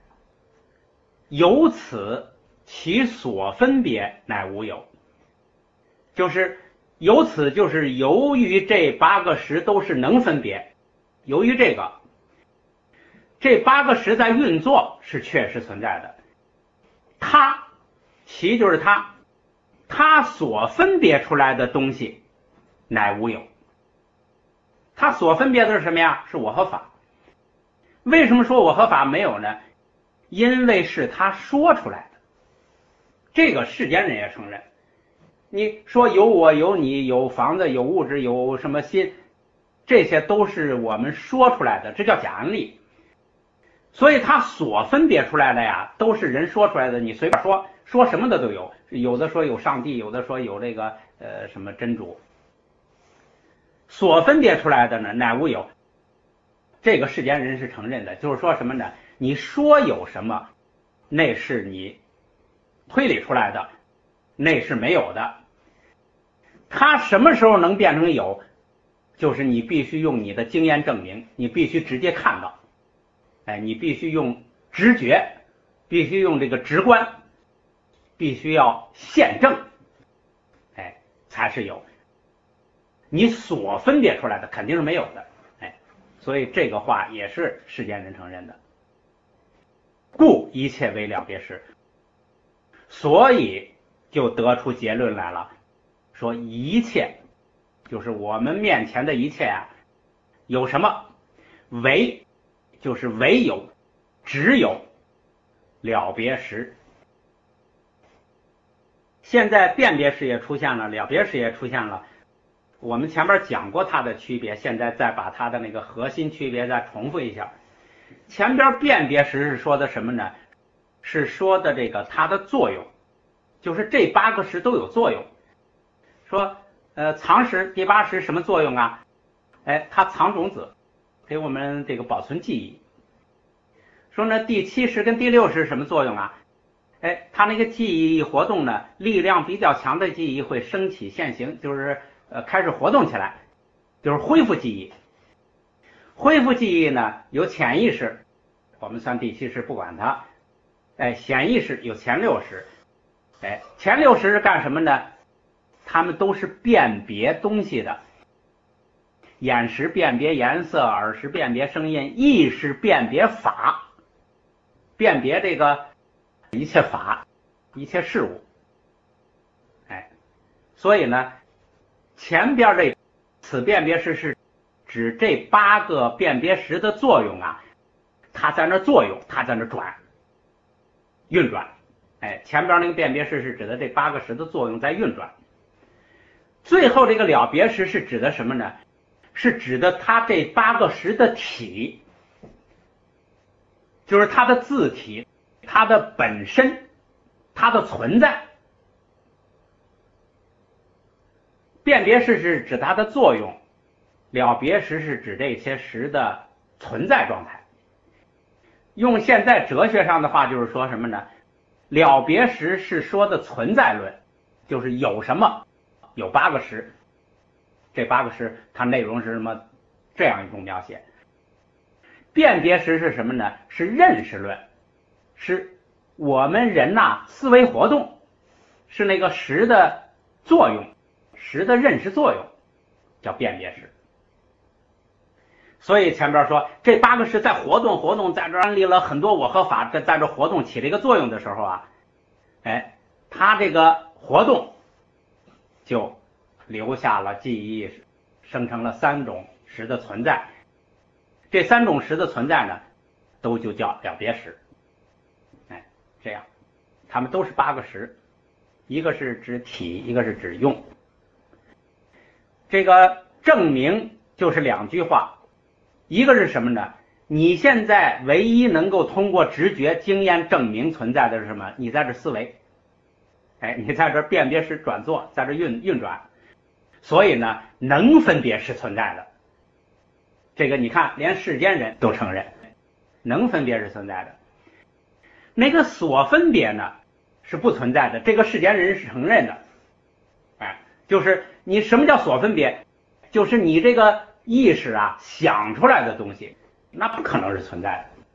由此其所分别乃无有，就是由此就是由于这八个识都是能分别，由于这个这八个识在运作是确实存在的，它其就是它它所分别出来的东西乃无有。它所分别的是什么呀？是我和法。为什么说我和法没有呢？因为是他说出来的，这个世间人也承认。你说有我有你有房子有物质有什么心，这些都是我们说出来的，这叫假案例。所以他所分别出来的呀，都是人说出来的，你随便说，说什么的都有，有的说有上帝，有的说有这个呃什么真主。所分别出来的呢，乃无有。这个世间人是承认的，就是说什么呢？你说有什么，那是你推理出来的，那是没有的。它什么时候能变成有？就是你必须用你的经验证明，你必须直接看到，哎，你必须用直觉，必须用这个直观，必须要现证，哎，才是有。你所分别出来的肯定是没有的，哎，所以这个话也是世间人承认的。故一切为了别识，所以就得出结论来了，说一切就是我们面前的一切啊，有什么？唯就是唯有，只有了别识。现在辨别识也出现了，了别识也出现了。我们前面讲过它的区别，现在再把它的那个核心区别再重复一下。前边辨别识是说的什么呢？是说的这个它的作用，就是这八个识都有作用。说呃藏识第八识什么作用啊？哎，它藏种子，给我们这个保存记忆。说呢第七识跟第六识什么作用啊？哎，它那个记忆一活动呢，力量比较强的记忆会升起现行，就是呃开始活动起来，就是恢复记忆。恢复记忆呢有潜意识，我们算第七识不管它。哎，显意识有前六识。哎，前六识是干什么呢？它们都是辨别东西的。眼识辨别颜色，耳识辨别声音，意识辨别法，辨别这个一切法一切事物。哎，所以呢前边这此辨别识是指这八个辨别识的作用啊，它在那作用，它在那转运转。哎，前边那个辨别识是指的这八个识的作用在运转。最后这个了别识是指的什么呢？是指的它这八个识的体，就是它的自体，它的本身它的存在。辨别实是指它的作用，了别实是指这些实的存在状态。用现在哲学上的话就是说什么呢？了别实是说的存在论，就是有什么，有八个实，这八个实它内容是什么，这样一种描写。辨别实是什么呢？是认识论，是我们人呐、啊、思维活动，是那个实的作用，实的认识作用，叫辨别实。所以前边说这八个实在活动活动，在这安立了很多我和法，这在这活动起了一个作用的时候啊，哎，它这个活动就留下了记忆意识，生成了三种实的存在。这三种实的存在呢，都就叫了别实。哎，这样，它们都是八个实，一个是指体，一个是指用。这个证明就是两句话，一个是什么呢？你现在唯一能够通过直觉经验证明存在的是什么？你在这思维，哎，你在这辨别实转作，在这运运转，所以呢，能分别是存在的。这个你看，连世间人都承认，能分别是存在的。那个所分别呢，是不存在的，这个世间人是承认的。哎，就是你什么叫所分别？就是你这个意识啊想出来的东西，那不可能是存在的。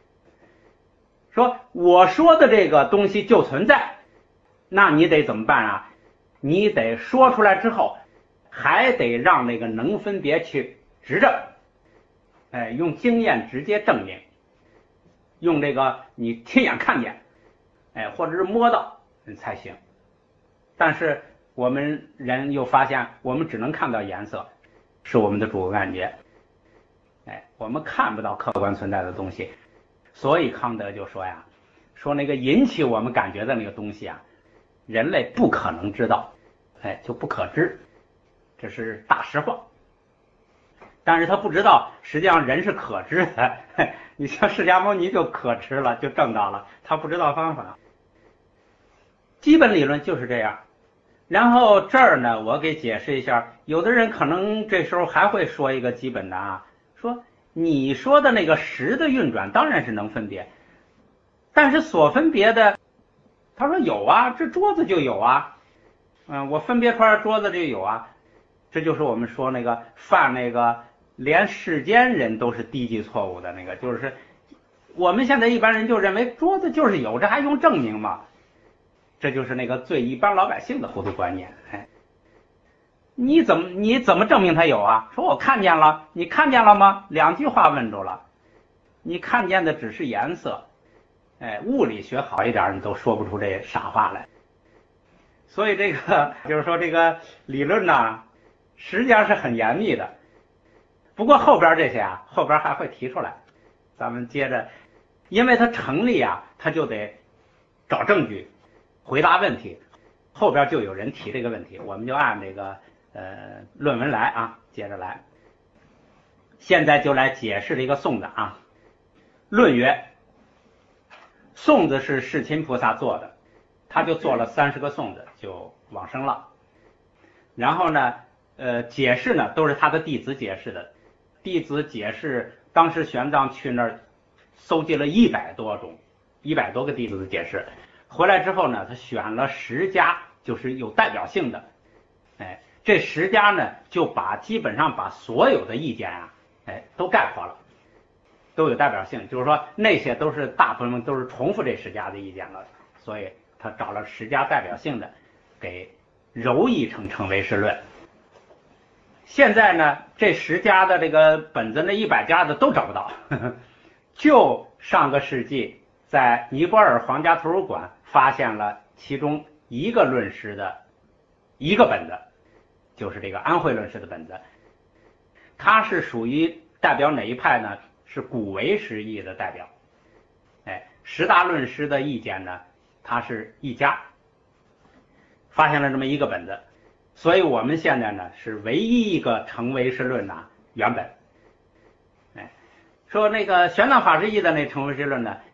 说我说的这个东西就存在，那你得怎么办啊？你得说出来之后，还得让那个能分别去执证。哎，用经验直接证明，用这个你亲眼看见，哎，或者是摸到才行。但是我们人又发现，我们只能看到颜色，是我们的主观感觉，哎，我们看不到客观存在的东西。所以康德就说呀，说那个引起我们感觉的那个东西啊，人类不可能知道，哎，就不可知，这是大实话。但是他不知道，实际上人是可知的。你像释迦牟尼就可知了，就证到了，他不知道方法。基本理论就是这样。然后这儿呢，我给解释一下，有的人可能这时候还会说一个基本的啊，说你说的那个实的运转当然是能分别，但是所分别的，他说有啊，这桌子就有啊，嗯，我分别出来桌子就有啊，这就是我们说那个犯那个。连世间人都是低级错误的那个，就是我们现在一般人就认为桌子就是有，这还用证明吗？这就是那个最一般老百姓的糊涂观念。哎，你怎么你怎么证明它有啊？说我看见了，你看见了吗？两句话问住了，你看见的只是颜色。哎，物理学好一点，你都说不出这傻话来。所以这个就是说这个理论呢，实际上是很严密的。不过后边这些啊，后边还会提出来，咱们接着，因为它成立啊，他就得找证据，回答问题，后边就有人提这个问题，我们就按这个呃论文来啊，接着来。现在就来解释这个颂子啊。论曰，颂子是世亲菩萨做的，他就做了三十个颂子就往生了。然后呢，呃，解释呢都是他的弟子解释的。弟子解释，当时玄奘去那儿搜集了一百多种，一百多个弟子的解释，回来之后呢，他选了十家，就是有代表性的，哎，这十家呢，就把基本上把所有的意见啊，哎，都概括了，都有代表性，就是说那些都是大部分都是重复这十家的意见了，所以他找了十家代表性的，给揉译成成唯识论。现在呢，这十家的这个本子，那一百家的都找不到，呵呵，就上个世纪在尼泊尔皇家图书馆发现了其中一个论师的一个本子，就是这个安慧论师的本子。它是属于代表哪一派呢？是古唯识义的代表。哎，十大论师的意见呢，它是一家发现了这么一个本子。所以我们现在呢是唯一一个成唯识论呐原本。哎，说那个玄奘法师译的那成唯识论呢，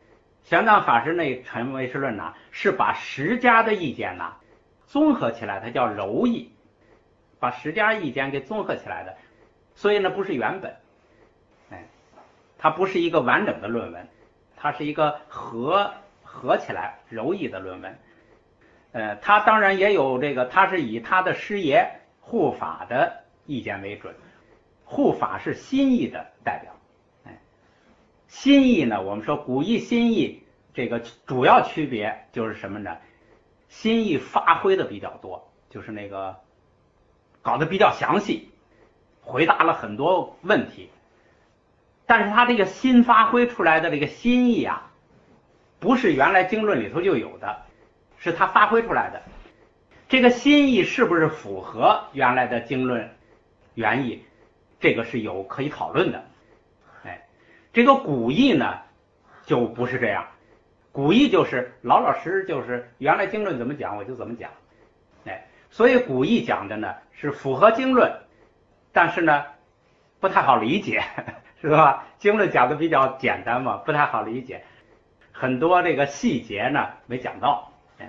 玄奘法师那成唯识论呢，是把十家的意见呢综合起来，它叫柔意，把十家意见给综合起来的，所以呢不是原本，哎，它不是一个完整的论文，它是一个合合起来柔意的论文。呃，他当然也有这个，他是以他的师爷护法的意见为准，护法是心意的代表。哎，心意呢，我们说古意心意这个主要区别就是什么呢？心意发挥的比较多，就是那个搞得比较详细，回答了很多问题。但是他这个新发挥出来的这个心意啊，不是原来经论里头就有的，是他发挥出来的。这个心意是不是符合原来的经论原意，这个是有可以讨论的。哎，这个古意呢就不是这样，古意就是老老实实，就是原来经论怎么讲我就怎么讲。哎，所以古意讲的呢是符合经论，但是呢不太好理解，是吧？经论讲的比较简单嘛，不太好理解，很多这个细节呢没讲到。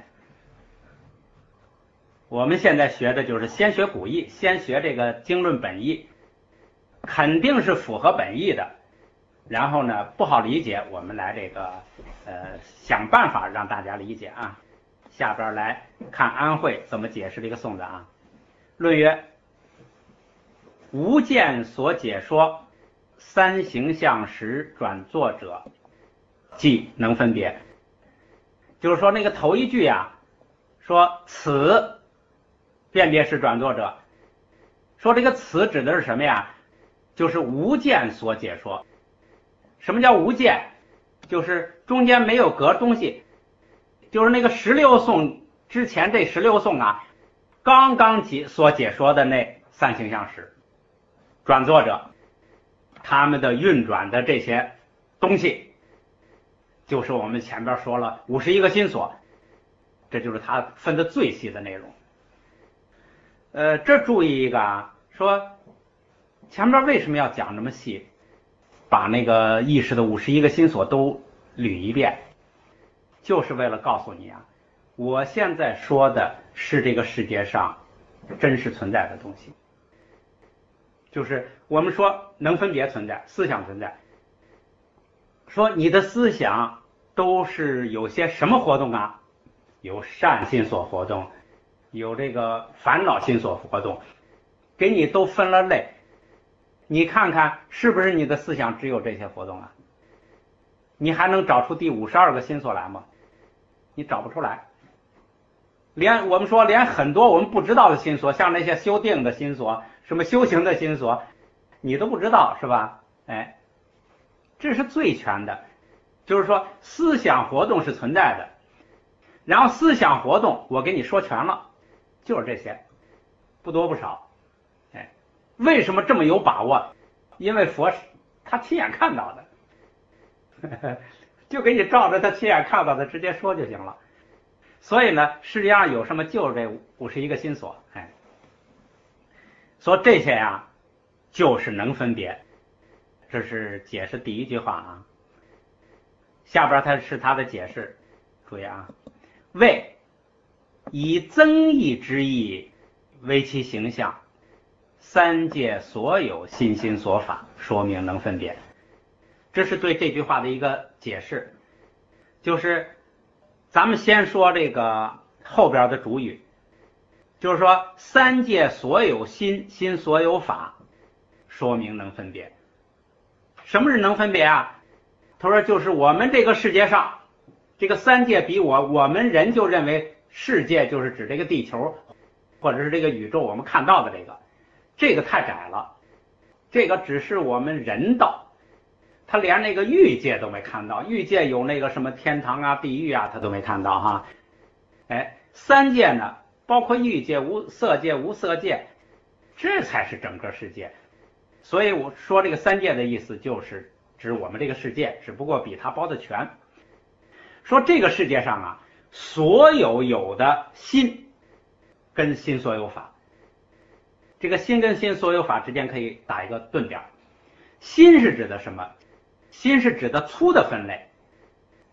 我们现在学的就是先学古义，先学这个经论本义，肯定是符合本义的。然后呢，不好理解，我们来这个呃想办法让大家理解啊。下边来看安慧怎么解释这个颂的啊。论曰：无见所解说三形象时转作者，即能分别。就是说那个头一句啊，说此辨别时转作者，说这个此指的是什么呀？就是无见所解说。什么叫无见？就是中间没有隔东西，就是那个十六颂之前这十六颂啊，刚刚解所解说的那三形象时转作者，他们的运转的这些东西，就是我们前边说了五十一个心所，这就是他分的最细的内容。呃，这注意一个啊，说前边为什么要讲这么细，把那个意识的五十一个心所都捋一遍，就是为了告诉你啊，我现在说的是这个世界上真实存在的东西，就是我们说能分别存在，思想存在，说你的思想都是有些什么活动啊？有善心所活动，有这个烦恼心所活动，给你都分了类，你看看是不是你的思想只有这些活动啊？你还能找出第五十二个心所来吗？你找不出来。连我们说连很多我们不知道的心所，像那些修定的心所，什么修行的心所，你都不知道，是吧？哎，这是最全的，就是说思想活动是存在的，然后思想活动我给你说全了，就是这些，不多不少。哎，为什么这么有把握？因为佛他亲眼看到的，就给你照着他亲眼看到的直接说就行了。所以呢，世界上有什么就是这五十一个心所。哎，说这些呀，就是能分别。这是解释第一句话啊。下边它是他的解释，注意啊，为以增益之意为其形象，三界所有心心所法，说明能分别。这是对这句话的一个解释，就是咱们先说这个后边的主语，就是说三界所有心心所有法，说明能分别。什么是能分别啊？他说就是我们这个世界上这个三界比我我们人就认为世界就是指这个地球或者是这个宇宙，我们看到的这个这个太窄了，这个只是我们人道，他连那个欲界都没看到，欲界有那个什么天堂啊地狱啊他都没看到哈。哎，三界呢包括欲界无色界无色界，这才是整个世界。所以我说这个三界的意思就是指我们这个世界，只不过比它包的全。说这个世界上啊，所有有的心跟心所有法，这个心跟心所有法之间可以打一个顿点。心是指的什么？心是指的粗的分类，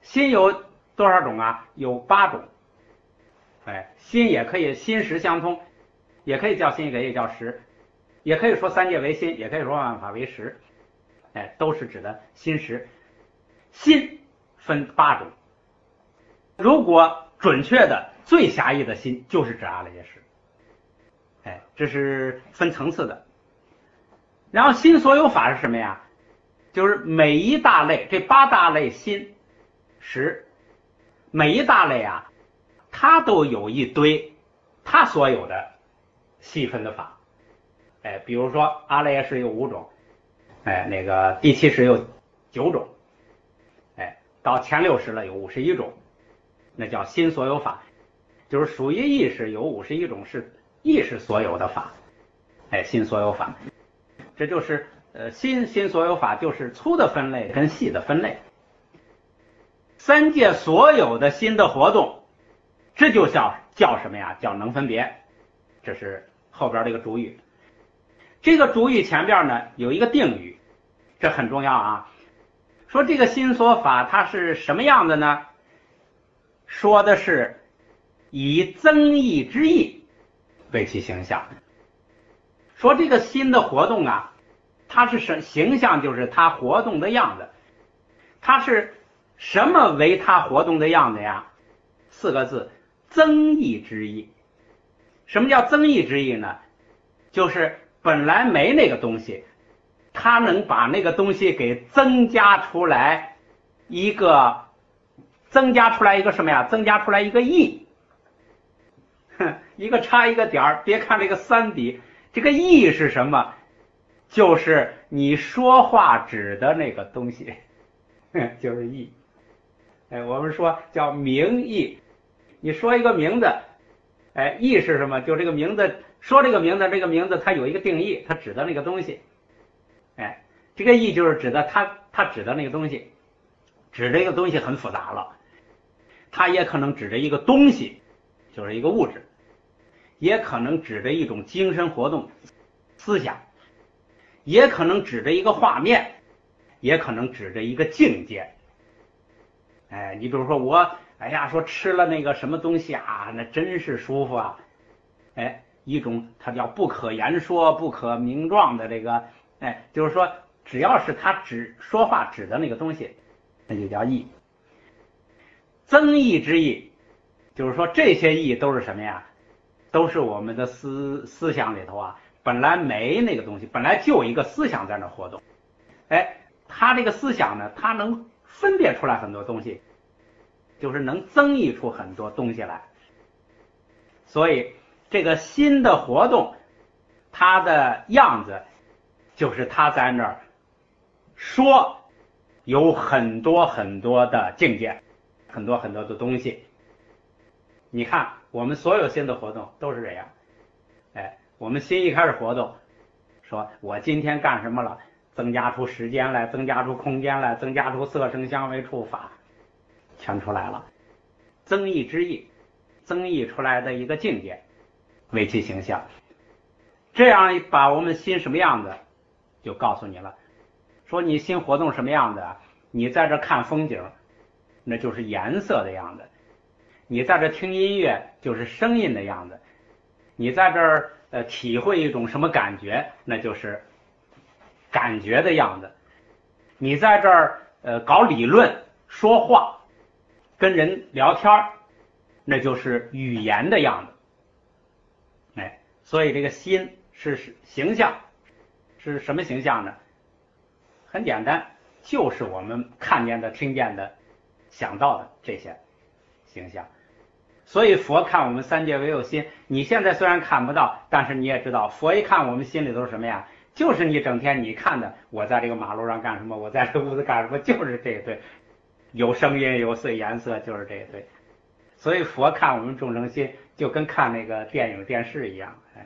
心有多少种啊？有八种。哎，心也可以心识相通，也可以叫心，也可以叫识，也可以说三界为心，也可以说万法为识。哎，都是指的心识。心分八种，如果准确的最狭义的心就是指阿赖耶识。哎，这是分层次的。然后心所有法是什么呀？就是每一大类，这八大类心识，每一大类啊，它都有一堆它所有的细分的法。哎，比如说阿赖耶识有五种，哎，那个第七识有九种，哎，到前六识了有五十一种，那叫心所有法，就是属于意识有五十一种是意识所有的法。哎，心所有法，这就是呃心心所有法，就是粗的分类跟细的分类。三界所有的心的活动，这就叫叫什么呀？叫能分别。这是后边这个主语。这个主语前边呢有一个定语，这很重要啊。说这个心所法它是什么样的呢？说的是以增益之意为其形象。说这个心的活动啊，它是什形象，就是它活动的样子。它是什么为它活动的样子呀？四个字，增益之意。什么叫增益之意呢？就是本来没那个东西，它能把那个东西给增加出来一个，增加出来一个什么呀？增加出来一个意。一个差一个点儿，别看这个三笔，这个意是什么？就是你说话指的那个东西，就是意。哎，我们说叫名义。你说一个名字，哎，意是什么？就这个名字，说这个名字，这个名字它有一个定义，它指的那个东西。哎，这个意就是指的它，它指的那个东西，指的一个东西很复杂了。它也可能指着一个东西，就是一个物质，也可能指着一种精神活动、思想，也可能指着一个画面，也可能指着一个境界。哎，你比如说我，哎呀，说吃了那个什么东西啊，那真是舒服啊。哎，一种它叫不可言说、不可名状的这个，哎，就是说只要是他指说话指的那个东西，那就叫意。增益之意，就是说这些意都是什么呀？都是我们的思思想里头啊，本来没那个东西，本来就一个思想在那活动。哎，他这个思想呢，他能分辨出来很多东西，就是能增益出很多东西来。所以这个心的活动，它的样子就是他在那儿说有很多很多的境界，很多很多的东西。你看我们所有心的活动都是这样。哎，我们心一开始活动，说我今天干什么了，增加出时间来，增加出空间来，增加出色声香味触法，全出来了。增益之意，增益出来的一个境界为其形象。这样把我们心什么样子就告诉你了。说你心活动什么样子啊？你在这看风景，那就是颜色的样子；你在这听音乐，就是声音的样子；你在这儿呃体会一种什么感觉，那就是感觉的样子；你在这儿呃搞理论、说话、跟人聊天，那就是语言的样子。哎，所以这个心是形象，是什么形象呢？很简单，就是我们看见的、听见的、想到的这些形象。所以佛看我们三界唯有心，你现在虽然看不到，但是你也知道，佛一看我们心里头是什么呀？就是你整天你看的，我在这个马路上干什么，我在这屋子干什么，就是这一堆，有声音有色颜色，就是这一堆。所以佛看我们众生心，就跟看那个电影电视一样。哎，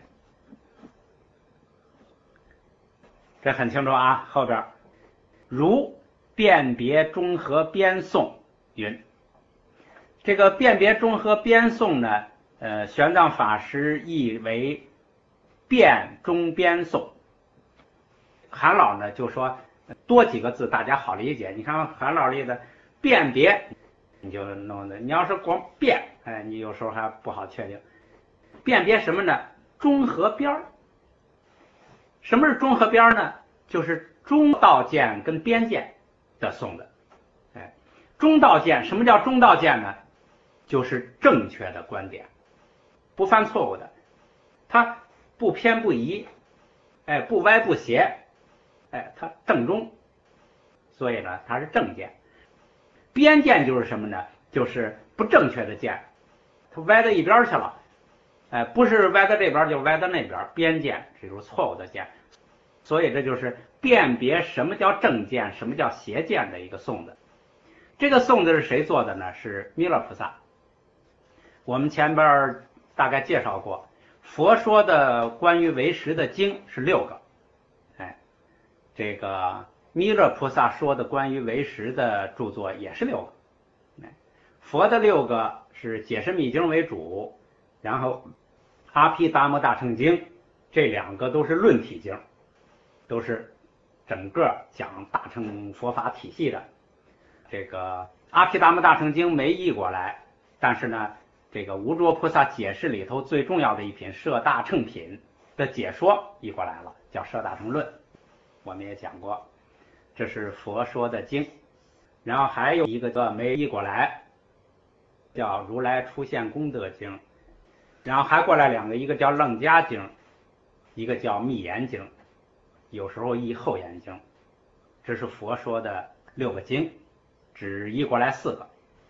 这很清楚啊。后边如辨别中和编诵云，这个辨别中和编诵呢，呃，玄奘法师译为辨中编诵。韩老呢就说多几个字大家好理解。你看韩老立的辨别， 你就弄的。你要是光辨，哎，你有时候还不好确定。辨别什么呢？中和边儿。什么是中和边儿呢？就是中道见跟边见的送的。哎，中道见，什么叫中道见呢？就是正确的观点，不犯错误的，它不偏不倚，哎，不歪不斜，哎，它正中，所以呢，它是正见。边见就是什么呢？就是不正确的见，它歪到一边去了，哎，不是歪到这边就歪到那边，边见这就是错误的见。所以这就是辨别什么叫正见，什么叫邪见的一个颂子。这个颂子是谁做的呢？是弥勒菩萨。我们前边大概介绍过，佛说的关于唯识的经是六个，哎，这个弥勒菩萨说的关于唯识的著作也是六个。哎，佛的六个是解释密经为主，然后阿毗达摩大乘经，这两个都是论体经，都是整个讲大乘佛法体系的。这个阿毗达摩大乘经没译过来，但是呢，这个无着菩萨解释里头最重要的一品摄大乘品的解说译过来了，叫摄大乘论，我们也讲过，这是佛说的经。然后还有一个没译过来，叫如来出现功德经。然后还过来两个，一个叫楞伽经，一个叫密言经，有时候译后言经。这是佛说的六个经，只译过来四个。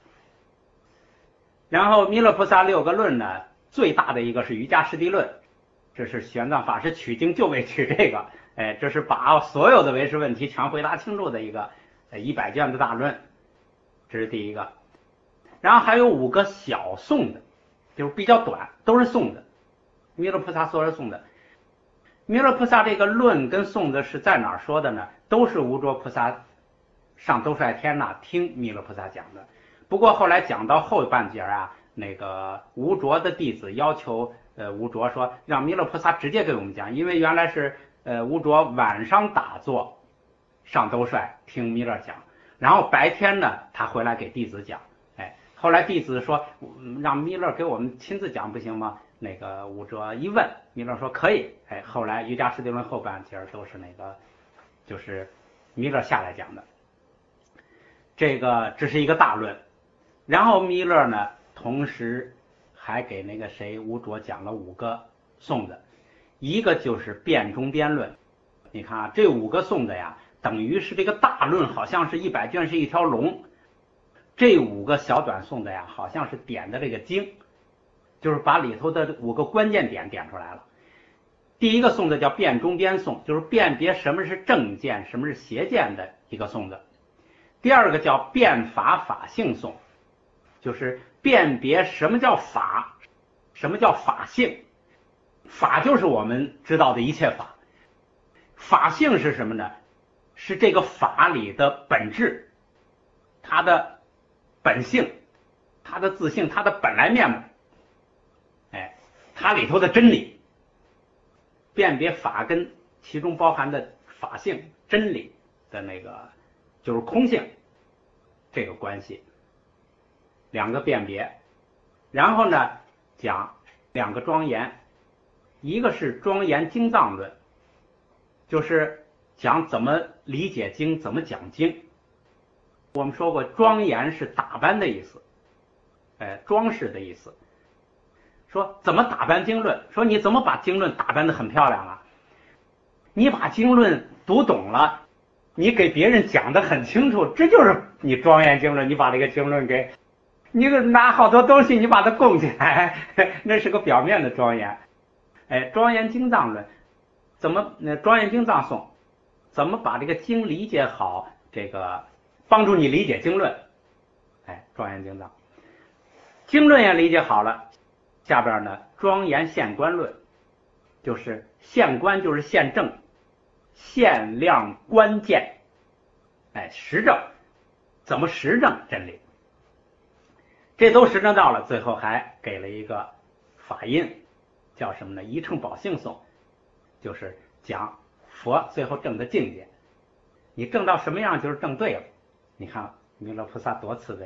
然后弥勒菩萨六个论呢，最大的一个是瑜伽师地论，这是玄奘法师取经就为取这个，哎，这是把所有的唯识问题全回答清楚的一个一百卷的大论，这是第一个。然后还有五个小颂的，就是比较短，都是颂的，弥勒菩萨所有颂的。弥勒菩萨这个论跟颂的是在哪儿说的呢？都是无着菩萨上兜率天那听弥勒菩萨讲的。不过后来讲到后半截啊，那个无着的弟子要求呃无着说让弥勒菩萨直接给我们讲，因为原来是呃无着晚上打坐上兜率听弥勒讲，然后白天呢他回来给弟子讲。哎，后来弟子说让弥勒给我们亲自讲不行吗？那个无着一问，弥勒说可以。哎，后来瑜伽师地论后半截都是那个就是弥勒下来讲的。这个这是一个大论。然后弥勒呢，同时还给那个谁无着讲了五个颂子，一个就是辩中边论。你看啊，这五个颂子呀，等于是这个大论好像是一百卷是一条龙，这五个小短颂子呀，好像是点的这个经，就是把里头的五个关键点点出来了。第一个颂子叫辩中边颂，就是辨别什么是正见，什么是邪见的一个颂子。第二个叫辩法法性颂，就是辨别什么叫法，什么叫法性。法就是我们知道的一切法，法性是什么呢？是这个法里的本质，它的本性，它的自性，它的本来面目，哎，它里头的真理。辨别法跟其中包含的法性真理的那个就是空性这个关系，两个辨别。然后呢讲两个庄严，一个是庄严经藏论，就是讲怎么理解经，怎么讲经。我们说过庄严是打扮的意思，哎，装饰的意思。说怎么打扮经论，说你怎么把经论打扮得很漂亮啊？你把经论读懂了，你给别人讲得很清楚，这就是你庄严经论。你把这个经论给你拿好多东西，你把它供起来，那是个表面的庄严。哎，庄严经藏论，怎么那庄严经藏颂，怎么把这个经理解好，这个帮助你理解经论。哎，庄严经藏，经论也理解好了。下边呢，庄严现观论，就是现观就是现证，限量关键，哎，实证，怎么实证真理？这都实证到了，最后还给了一个法印，叫什么呢？一乘宝性颂，就是讲佛最后证的境界，你证到什么样就是证对了。你看弥勒菩萨多慈悲，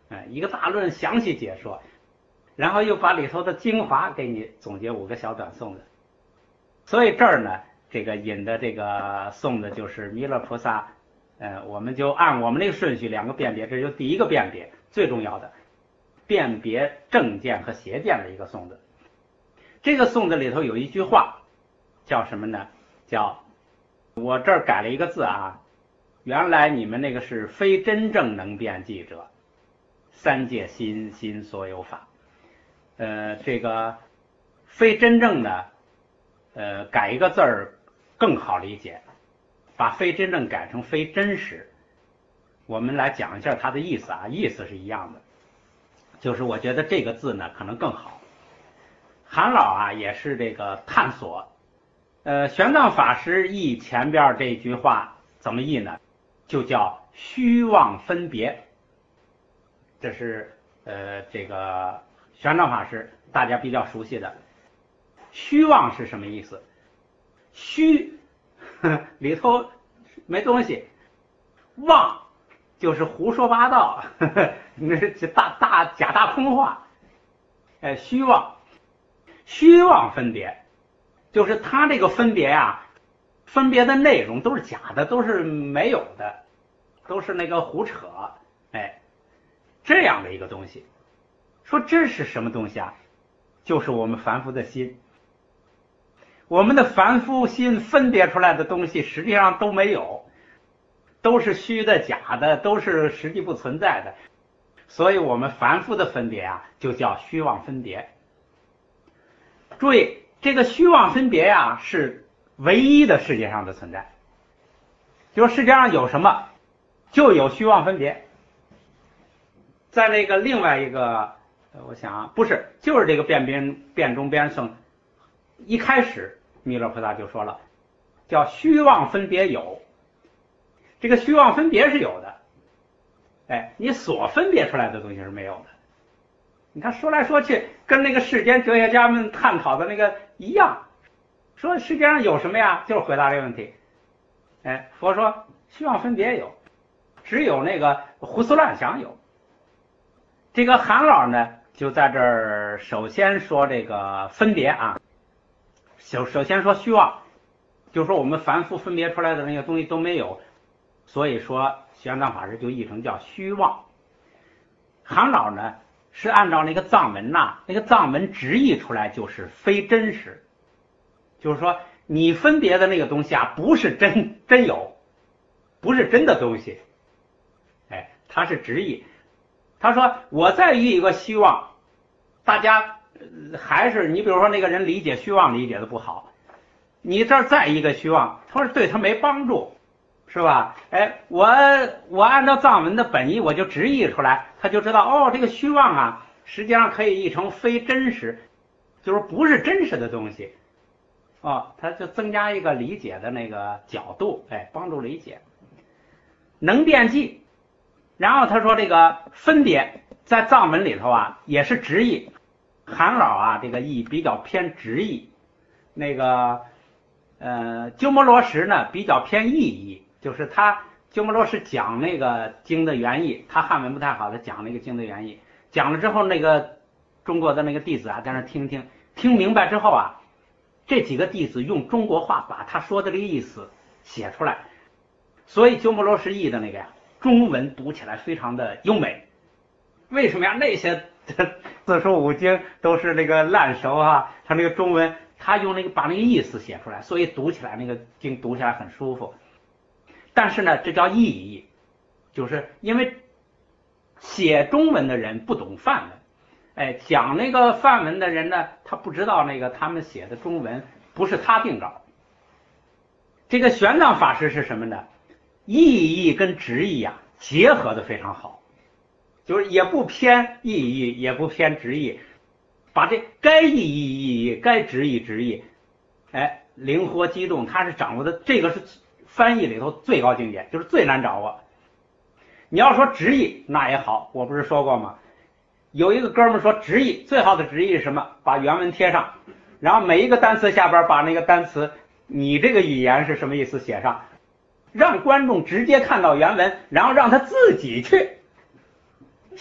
哎，一个大论详细解说，然后又把里头的精华给你总结五个小短颂的。所以这儿呢，这个引的这个颂的就是弥勒菩萨，呃，我们就按我们那个顺序两个辨别，这就第一个辨别最重要的，辨别正见和邪见的一个颂的。这个颂的里头有一句话叫什么呢？叫我这儿改了一个字啊，原来你们那个是非真正能辨记者，三界心心所有法。呃，这个非真正的，呃，改一个字儿更好理解，把非真正改成非真实。我们来讲一下它的意思啊，意思是一样的，就是我觉得这个字呢可能更好。韩老啊也是这个探索，呃，玄奘法师译前边这句话怎么译呢？就叫虚妄分别。这是呃这个玄奘法师大家比较熟悉的。虚妄是什么意思？虚里头没东西，妄就是胡说八道，那是大大假大空话。哎，虚妄，虚妄分别，就是他这个分别啊，分别的内容都是假的，都是没有的，都是那个胡扯，哎，这样的一个东西。说这是什么东西啊？就是我们凡夫的心。我们的凡夫心分别出来的东西实际上都没有，都是虚的假的，都是实际不存在的，所以我们凡夫的分别啊就叫虚妄分别。注意，这个虚妄分别啊是唯一的世界上的存在，就是世界上有什么就有虚妄分别。在那个另外一个我想啊，不是，就是这个辩边辩中边圣一开始弥勒菩萨就说了，叫虚妄分别有。这个虚妄分别是有的，哎，你所分别出来的东西是没有的。你看说来说去跟那个世间哲学家们探讨的那个一样，说世界上有什么呀？就是回答这个问题。哎，佛说虚妄分别有，只有那个胡思乱想有。这个韩老呢就在这儿首先说这个分别啊，首首先说虚妄，就是说我们凡夫分别出来的那个东西都没有，所以说玄奘法师就译成叫虚妄。韩老呢是按照那个藏文呐、啊，那个藏文直译出来就是非真实，就是说你分别的那个东西啊不是真真有，不是真的东西。哎，他是直译。他说我再译一个虚妄，大家还是你比如说那个人理解虚妄理解的不好，你这儿再一个虚妄，他说对他没帮助，是吧？哎，我我按照藏文的本意我就直译出来，他就知道哦，这个虚妄啊实际上可以译成非真实，就是不是真实的东西。哦，他就增加一个理解的那个角度，哎，帮助理解。能辨记，然后他说这个分别在藏文里头啊也是直译，韩老啊这个译比较偏直译，那个呃鸠摩罗什呢比较偏意译，就是他鸠摩罗什讲那个经的原意，他汉文不太好，他讲那个经的原意，讲了之后那个中国的那个弟子啊在那听听听明白之后啊，这几个弟子用中国话把他说的这个意思写出来，所以鸠摩罗什译的那个呀中文读起来非常的优美。为什么呀？那些四书五经都是那个烂熟啊，他那个中文他用那个把那个意思写出来，所以读起来那个经读起来很舒服。但是呢这叫意译，就是因为写中文的人不懂梵文，哎，讲那个梵文的人呢他不知道那个他们写的中文不是他定稿。这个玄奘法师是什么呢？意译跟直译啊结合的非常好，就是也不偏意译也不偏直译，把这该意译意译该直译直译，哎，灵活机动，他是掌握的，这个是翻译里头最高境界，就是最难掌握。你要说直译那也好，我不是说过吗？有一个哥们儿说直译最好的直译是什么？把原文贴上，然后每一个单词下边把那个单词你这个语言是什么意思写上，让观众直接看到原文，然后让他自己去想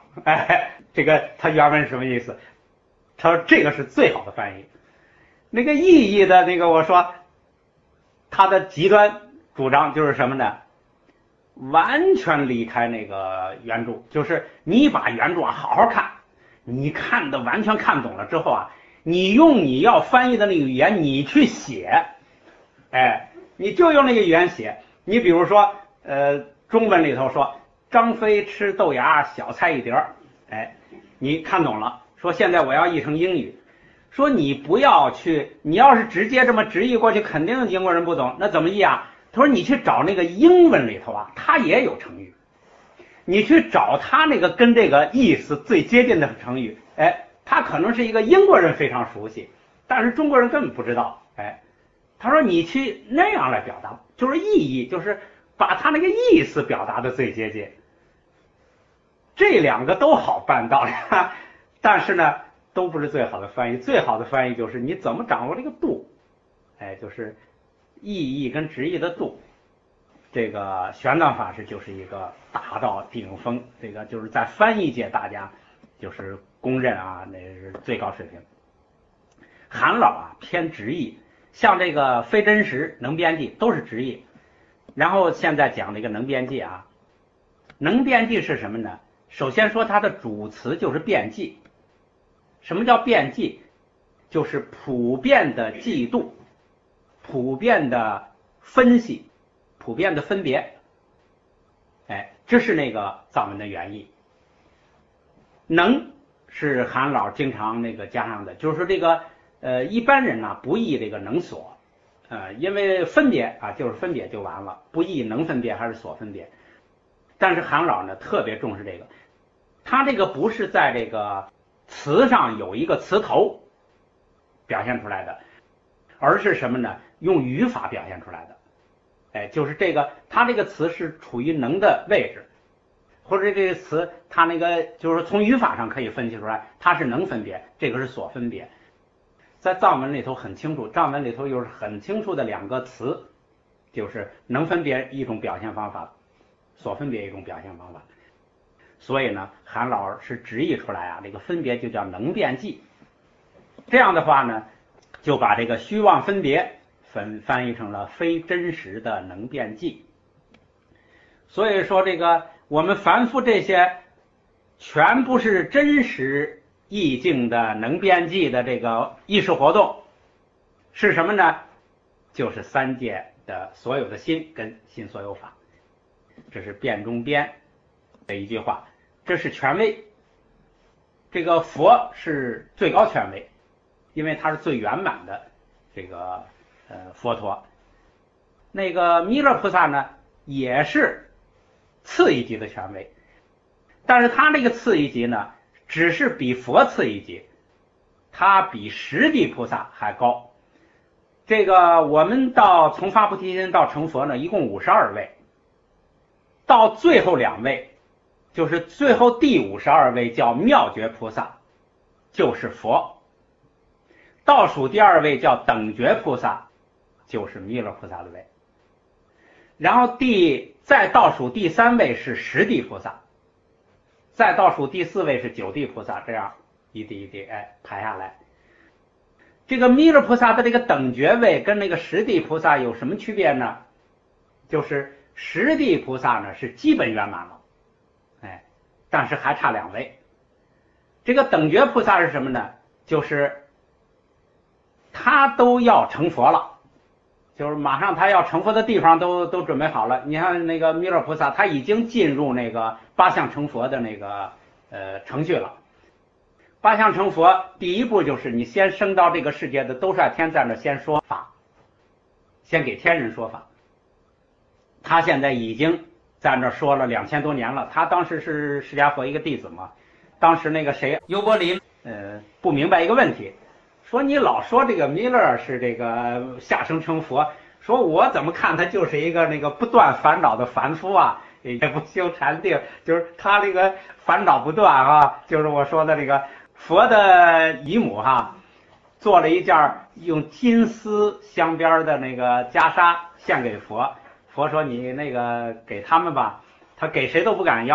哎，这个他原文是什么意思？他说这个是最好的翻译。那个意义的那个我说，他的极端主张就是什么呢？完全离开那个原著，就是你把原著啊好好看，你看的完全看懂了之后啊，你用你要翻译的那个语言你去写，哎，你就用那个语言写。你比如说，呃，中文里头说张飞吃豆芽，小菜一碟，哎，你看懂了。说现在我要译成英语，说你不要去，你要是直接这么直译过去，肯定英国人不懂。那怎么译啊？他说你去找那个英文里头啊，它也有成语，你去找他那个跟这个意思最接近的成语，哎，他可能是一个英国人非常熟悉，但是中国人根本不知道，哎，他说你去那样来表达，就是意义，就是把他那个意思表达的最接近。这两个都好办到了，但是呢，都不是最好的翻译。最好的翻译就是你怎么掌握这个度，哎，就是意义跟直译的度。这个玄奘法师就是一个达到顶峰，这个就是在翻译界大家就是公认啊，那是最高水平。韩老啊偏直译，像这个非真实、能编辑都是直译。然后现在讲这个能编辑啊，能编辑是什么呢？首先说它的主词就是辩记。什么叫辩记？就是普遍的记度，普遍的分析，普遍的分别。哎，这是那个藏文的原意。能是韩老经常那个加上的，就是说这个呃一般人呢、啊、不译这个能所，呃因为分别啊就是分别就完了，不译能分别还是所分别。但是韩老呢特别重视这个，他这个不是在这个词上有一个词头表现出来的，而是什么呢？用语法表现出来的。哎，就是这个，它这个词是处于能的位置，或者这个词它那个就是从语法上可以分析出来，它是能分别，这个是所分别。在藏文里头很清楚，藏文里头又是很清楚的两个词，就是能分别一种表现方法，所分别一种表现方法。所以呢，韩老是直译出来啊，这个分别就叫能辩记。这样的话呢，就把这个虚妄分别分翻译成了非真实的能辩记。所以说这个我们凡夫这些全部是真实意境的能辩记的这个意识活动是什么呢？就是三界的所有的心跟心所有法。这是辩中边的一句话，这是权威。这个佛是最高权威，因为它是最圆满的这个呃佛陀。那个弥勒菩萨呢也是次一级的权威，但是他那个次一级呢只是比佛次一级，他比十地菩萨还高。这个我们到从发菩提心到成佛呢一共五十二位，到最后两位就是最后第五十二位叫妙觉菩萨，就是佛。倒数第二位叫等觉菩萨，就是弥勒菩萨的位。然后第再倒数第三位是十地菩萨，再倒数第四位是九地菩萨，这样一地一地哎排下来。这个弥勒菩萨的这个等觉位跟那个十地菩萨有什么区别呢？就是十地菩萨呢是基本圆满了，哎，但是还差两位。这个等觉菩萨是什么呢？就是他都要成佛了，就是马上他要成佛的地方都都准备好了。你看那个弥勒菩萨，他已经进入那个八相成佛的那个呃程序了。八相成佛第一步就是你先升到这个世界的兜率天在那先说法，先给天人说法。他现在已经在那说了两千多年了，他当时是释迦佛一个弟子嘛。当时那个谁优波离呃不明白一个问题，说你老说这个弥勒是这个下生成佛，说我怎么看他就是一个那个不断烦恼的凡夫啊，也不修禅定，就是他这个烦恼不断啊，就是我说的这个佛的姨母哈，做了一件用金丝镶边的那个袈裟献给佛，佛说你那个给他们吧，他给谁都不敢要，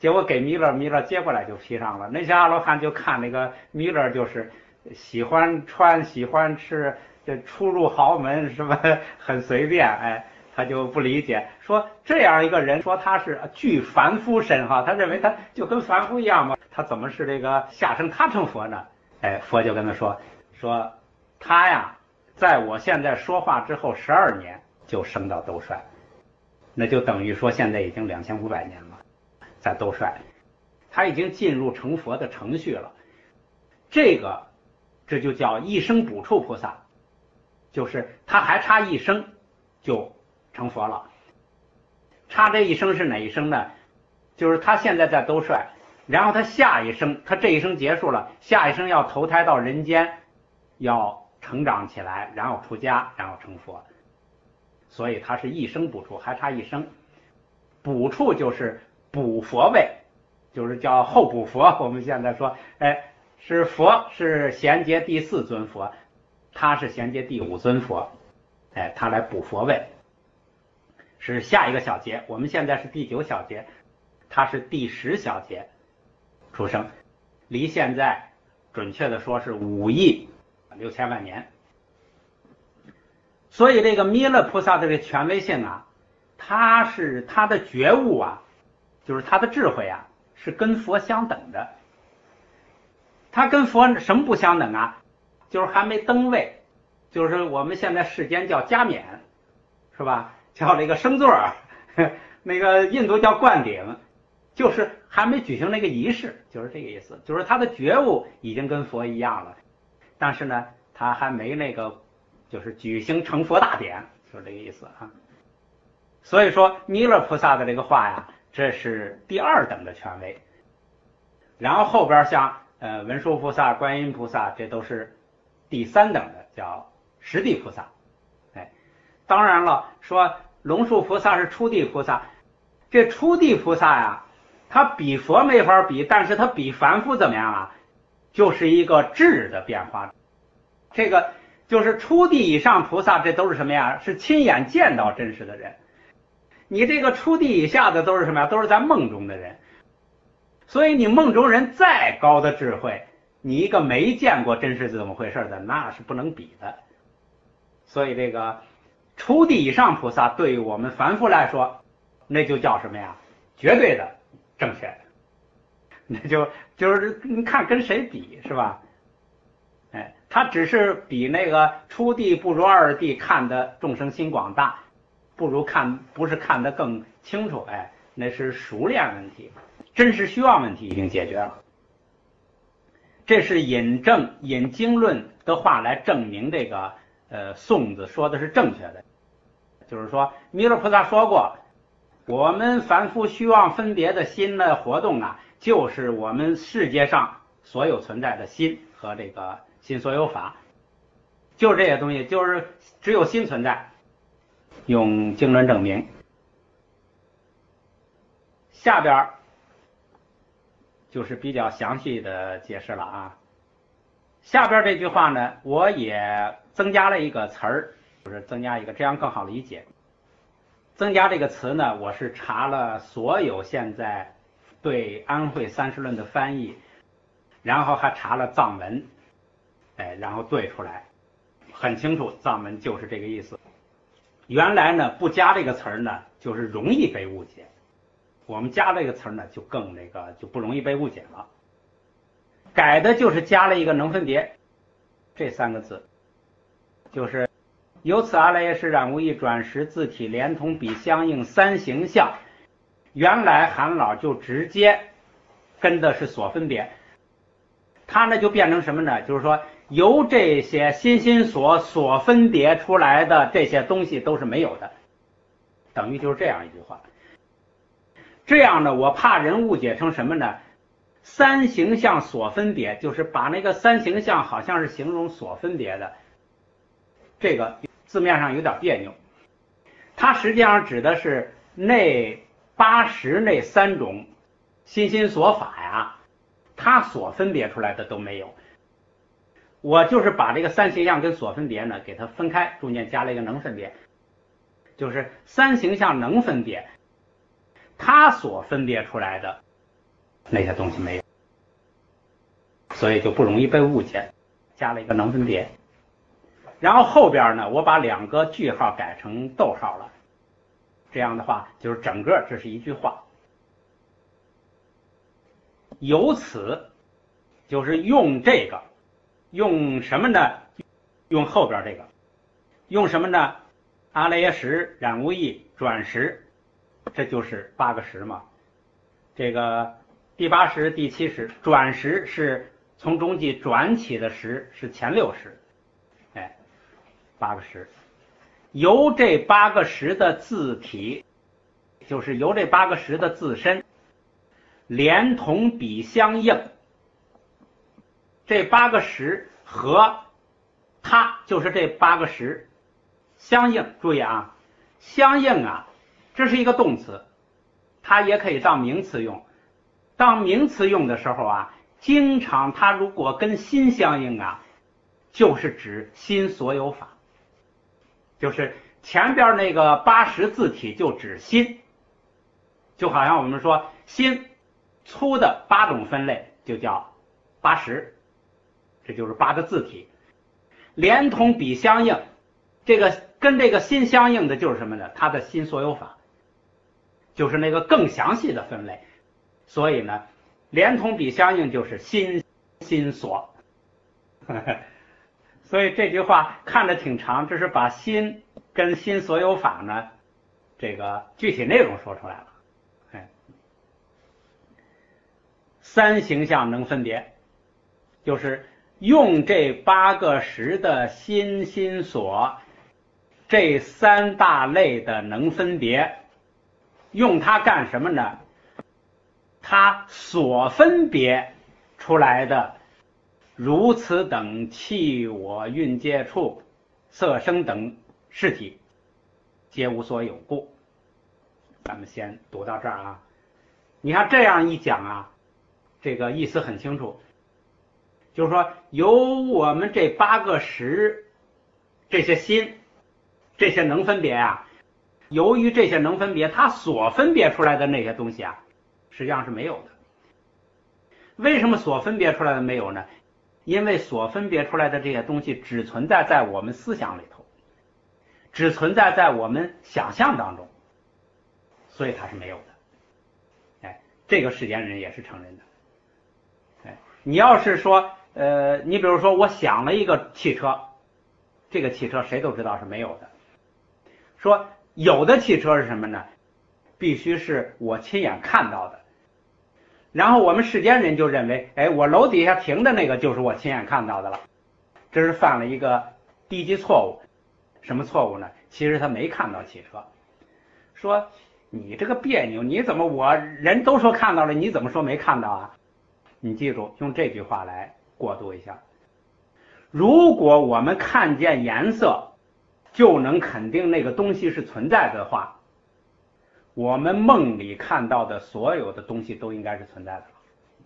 结果给弥勒，弥勒接过来就披上了。那些阿罗汉就看那个弥勒，就是喜欢穿，喜欢吃，这出入豪门是吧？很随便，哎，他就不理解，说这样一个人，说他是具凡夫身哈，他认为他就跟凡夫一样嘛，他怎么是这个下生他成佛呢？哎，佛就跟他说，说他呀，在我现在说话之后十二年就升到兜率，那就等于说现在已经两千五百年了，在兜率，他已经进入成佛的程序了。这个这就叫一生补处菩萨，就是他还差一生就成佛了。差这一生是哪一生呢？就是他现在在兜率，然后他下一生，他这一生结束了，下一生要投胎到人间，要成长起来，然后出家，然后成佛。所以他是一生补处，还差一生。补处就是补佛位，就是叫后补佛。我们现在说，哎，是佛是衔接第四尊佛，他是衔接第五尊佛，哎，他来补佛位，是下一个小节。我们现在是第九小节，他是第十小节出生，离现在准确的说是五亿六千万年。所以这个弥勒菩萨的这个权威性啊，他是他的觉悟啊，就是他的智慧啊，是跟佛相等的。他跟佛什么不相等啊？就是还没登位，就是我们现在世间叫加冕，是吧？叫这个升座，那个印度叫灌顶，就是还没举行那个仪式，就是这个意思。就是他的觉悟已经跟佛一样了，但是呢，他还没那个就是举行成佛大典，就是这个意思啊。所以说弥勒菩萨的这个话呀，这是第二等的权威。然后后边像呃文殊菩萨、观音菩萨，这都是第三等的，叫实地菩萨。哎，当然了，说龙树菩萨是初地菩萨，这初地菩萨呀，他比佛没法比，但是他比凡夫怎么样啊？就是一个质的变化。这个就是初地以上菩萨，这都是什么呀？是亲眼见到真实的人。你这个初地以下的都是什么呀？都是在梦中的人。所以你梦中人再高的智慧，你一个没见过真实是怎么回事的，那是不能比的。所以这个初地以上菩萨对于我们凡夫来说，那就叫什么呀？绝对的正确，那就就是你看跟谁比是吧？哎，他只是比那个初地不如二地看的众生心广大，不如看不是看得更清楚，哎，那是熟练问题，真实虚妄问题已经解决了。这是引证引经论的话来证明这个呃宋子说的是正确的，就是说弥勒菩萨说过，我们凡夫虚妄分别的心的活动啊，就是我们世界上所有存在的心和这个心所有法，就是这些东西，就是只有心存在，用经论证明。下边就是比较详细的解释了啊。下边这句话呢，我也增加了一个词儿，就是增加一个，这样更好理解。增加这个词呢，我是查了所有现在对安慧三十论的翻译，然后还查了藏文，哎，然后对出来，很清楚，藏文就是这个意思。原来呢，不加这个词儿呢，就是容易被误解。我们加这个词儿呢，就更那个就不容易被误解了。改的就是加了一个能分别这三个字，就是由此阿赖耶识染无意转识自体连同彼相应三形象。原来韩老就直接跟的是所分别，他呢就变成什么呢？就是说由这些心心所所分别出来的这些东西都是没有的，等于就是这样一句话。这样呢，我怕人误解成什么呢？三形象所分别，就是把那个三形象好像是形容所分别的，这个字面上有点别扭。它实际上指的是那八十那三种心心所法呀，它所分别出来的都没有。我就是把这个三形象跟所分别呢给它分开，中间加了一个能分别，就是三形象能分别，它所分别出来的那些东西没有，所以就不容易被误解，加了一个能分别。然后后边呢，我把两个句号改成逗号了，这样的话就是整个这是一句话。由此就是用这个，用什么呢？用后边这个，用什么呢？阿赖耶识、染无意、转识，这就是八个识嘛。这个第八识、第七识，转识是从中际转起的识，是前六识，哎，八个识。由这八个识的自体，就是由这八个识的自身，连同彼相应，这八个识和它就是这八个识相应。注意啊，相应啊，这是一个动词，它也可以当名词用。当名词用的时候啊，经常它如果跟心相应啊，就是指心所有法，就是前边那个八识字体就指心，就好像我们说心粗的八种分类就叫八识，这就是八个字体。连同彼相应，这个跟这个心相应的就是什么呢？它的心所有法，就是那个更详细的分类。所以呢，连同彼相应就是心心所。所以这句话看着挺长，这是把心跟心所有法呢，这个具体内容说出来了。哎，三形象能分别，就是用这八个识的心心所这三大类的能分别，用它干什么呢？它所分别出来的如此等气我蕴界处色声等事体，皆无所有故。咱们先读到这儿啊。你看这样一讲啊，这个意思很清楚，就是说由我们这八个识，这些心，这些能分别啊，由于这些能分别，它所分别出来的那些东西啊，实际上是没有的。为什么所分别出来的没有呢？因为所分别出来的这些东西只存在在我们思想里头，只存在在我们想象当中，所以它是没有的。哎，这个世间人也是承认的。哎，你要是说呃，你比如说我想了一个汽车，这个汽车谁都知道是没有的。说有的汽车是什么呢？必须是我亲眼看到的。然后我们世间人就认为，哎，我楼底下停的那个就是我亲眼看到的了，这是犯了一个低级错误。什么错误呢？其实他没看到汽车。说你这个别扭，你怎么我人都说看到了，你怎么说没看到啊？你记住，用这句话来过渡一下。如果我们看见颜色就能肯定那个东西是存在的话，我们梦里看到的所有的东西都应该是存在的了。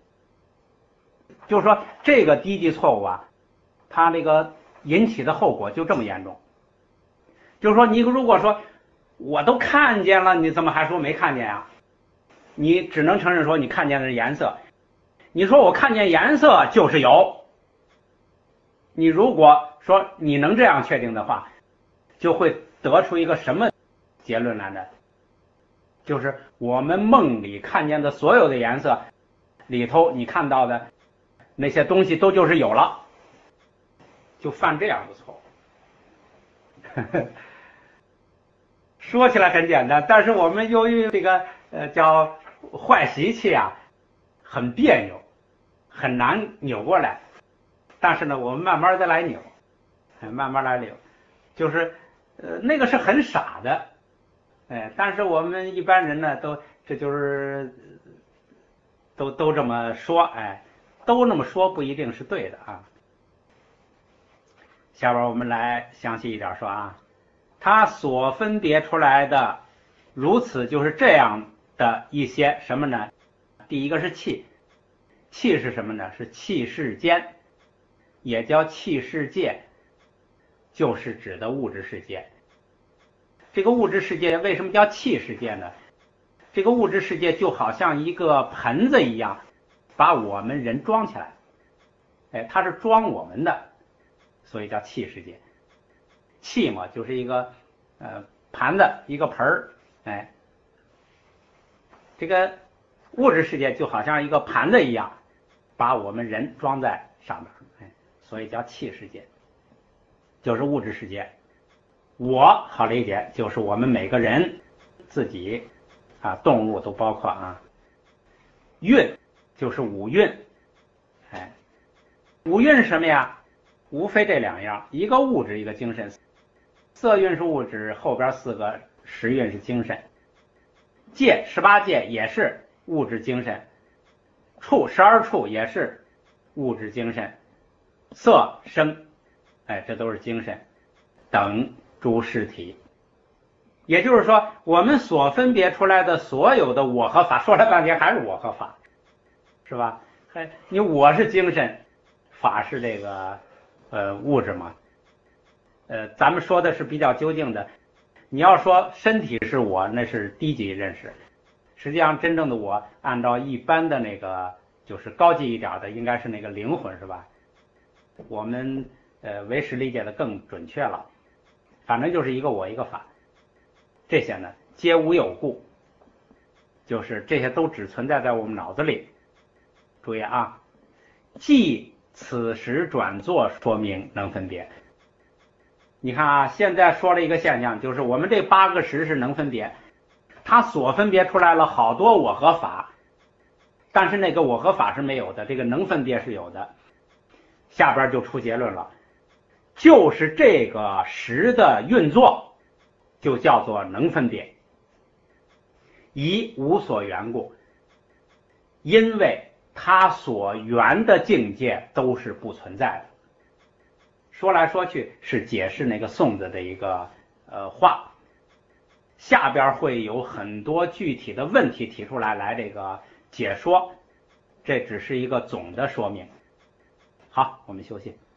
就是说这个低级错误啊，它那个引起的后果就这么严重。就是说你如果说我都看见了，你怎么还说没看见啊？你只能承认说你看见的是颜色。你说我看见颜色就是有，你如果说你能这样确定的话，就会得出一个什么结论来呢？就是我们梦里看见的所有的颜色里头，你看到的那些东西都就是有了，就犯这样的错误。说起来很简单，但是我们由于这个呃叫坏习气啊，很别扭，很难扭过来。但是呢，我们慢慢的来扭，慢慢来扭，就是呃那个是很傻的。哎，但是我们一般人呢，都这就是都都这么说，哎，都那么说不一定是对的啊。下边我们来详细一点说啊，它所分别出来的如此就是这样的一些什么呢？第一个是气，气是什么呢？是气世间，也叫气世界，就是指的物质世界。这个物质世界为什么叫气世界呢？这个物质世界就好像一个盆子一样， 把我们人装起来，哎，它是装我们的，所以叫器世界。器嘛，就是一个呃盘子，一个盆儿，哎，这个物质世界就好像一个盘子一样，把我们人装在上面，哎，所以叫器世界，就是物质世界。我好理解，就是我们每个人自己啊，动物都包括啊。运就是五蕴，哎，五蕴是什么呀？无非这两样，一个物质，一个精神。色蕴是物质，后边四个识蕴是精神。界十八界也是物质精神，处十二处也是物质精神，色声，哎，这都是精神等诸实体。也就是说，我们所分别出来的所有的我和法，说了半天还是我和法，是吧？还你我是精神，法是这个呃物质嘛？呃，咱们说的是比较究竟的。你要说身体是我，那是低级认识。实际上，真正的我，按照一般的那个，就是高级一点的，应该是那个灵魂，是吧？我们呃唯识理解的更准确了。反正就是一个我，一个法。这些呢，皆无有故，就是这些都只存在在我们脑子里。注意啊，即此时转作说明能分别。你看啊，现在说了一个现象，就是我们这八个识是能分别，它所分别出来了好多我和法，但是那个我和法是没有的，这个能分别是有的。下边就出结论了，就是这个识的运作就叫做能分别，以无所缘故，因为它所缘的境界都是不存在的。说来说去是解释那个宋子的一个呃话，下边会有很多具体的问题提出来来这个解说，这只是一个总的说明。好，我们休息。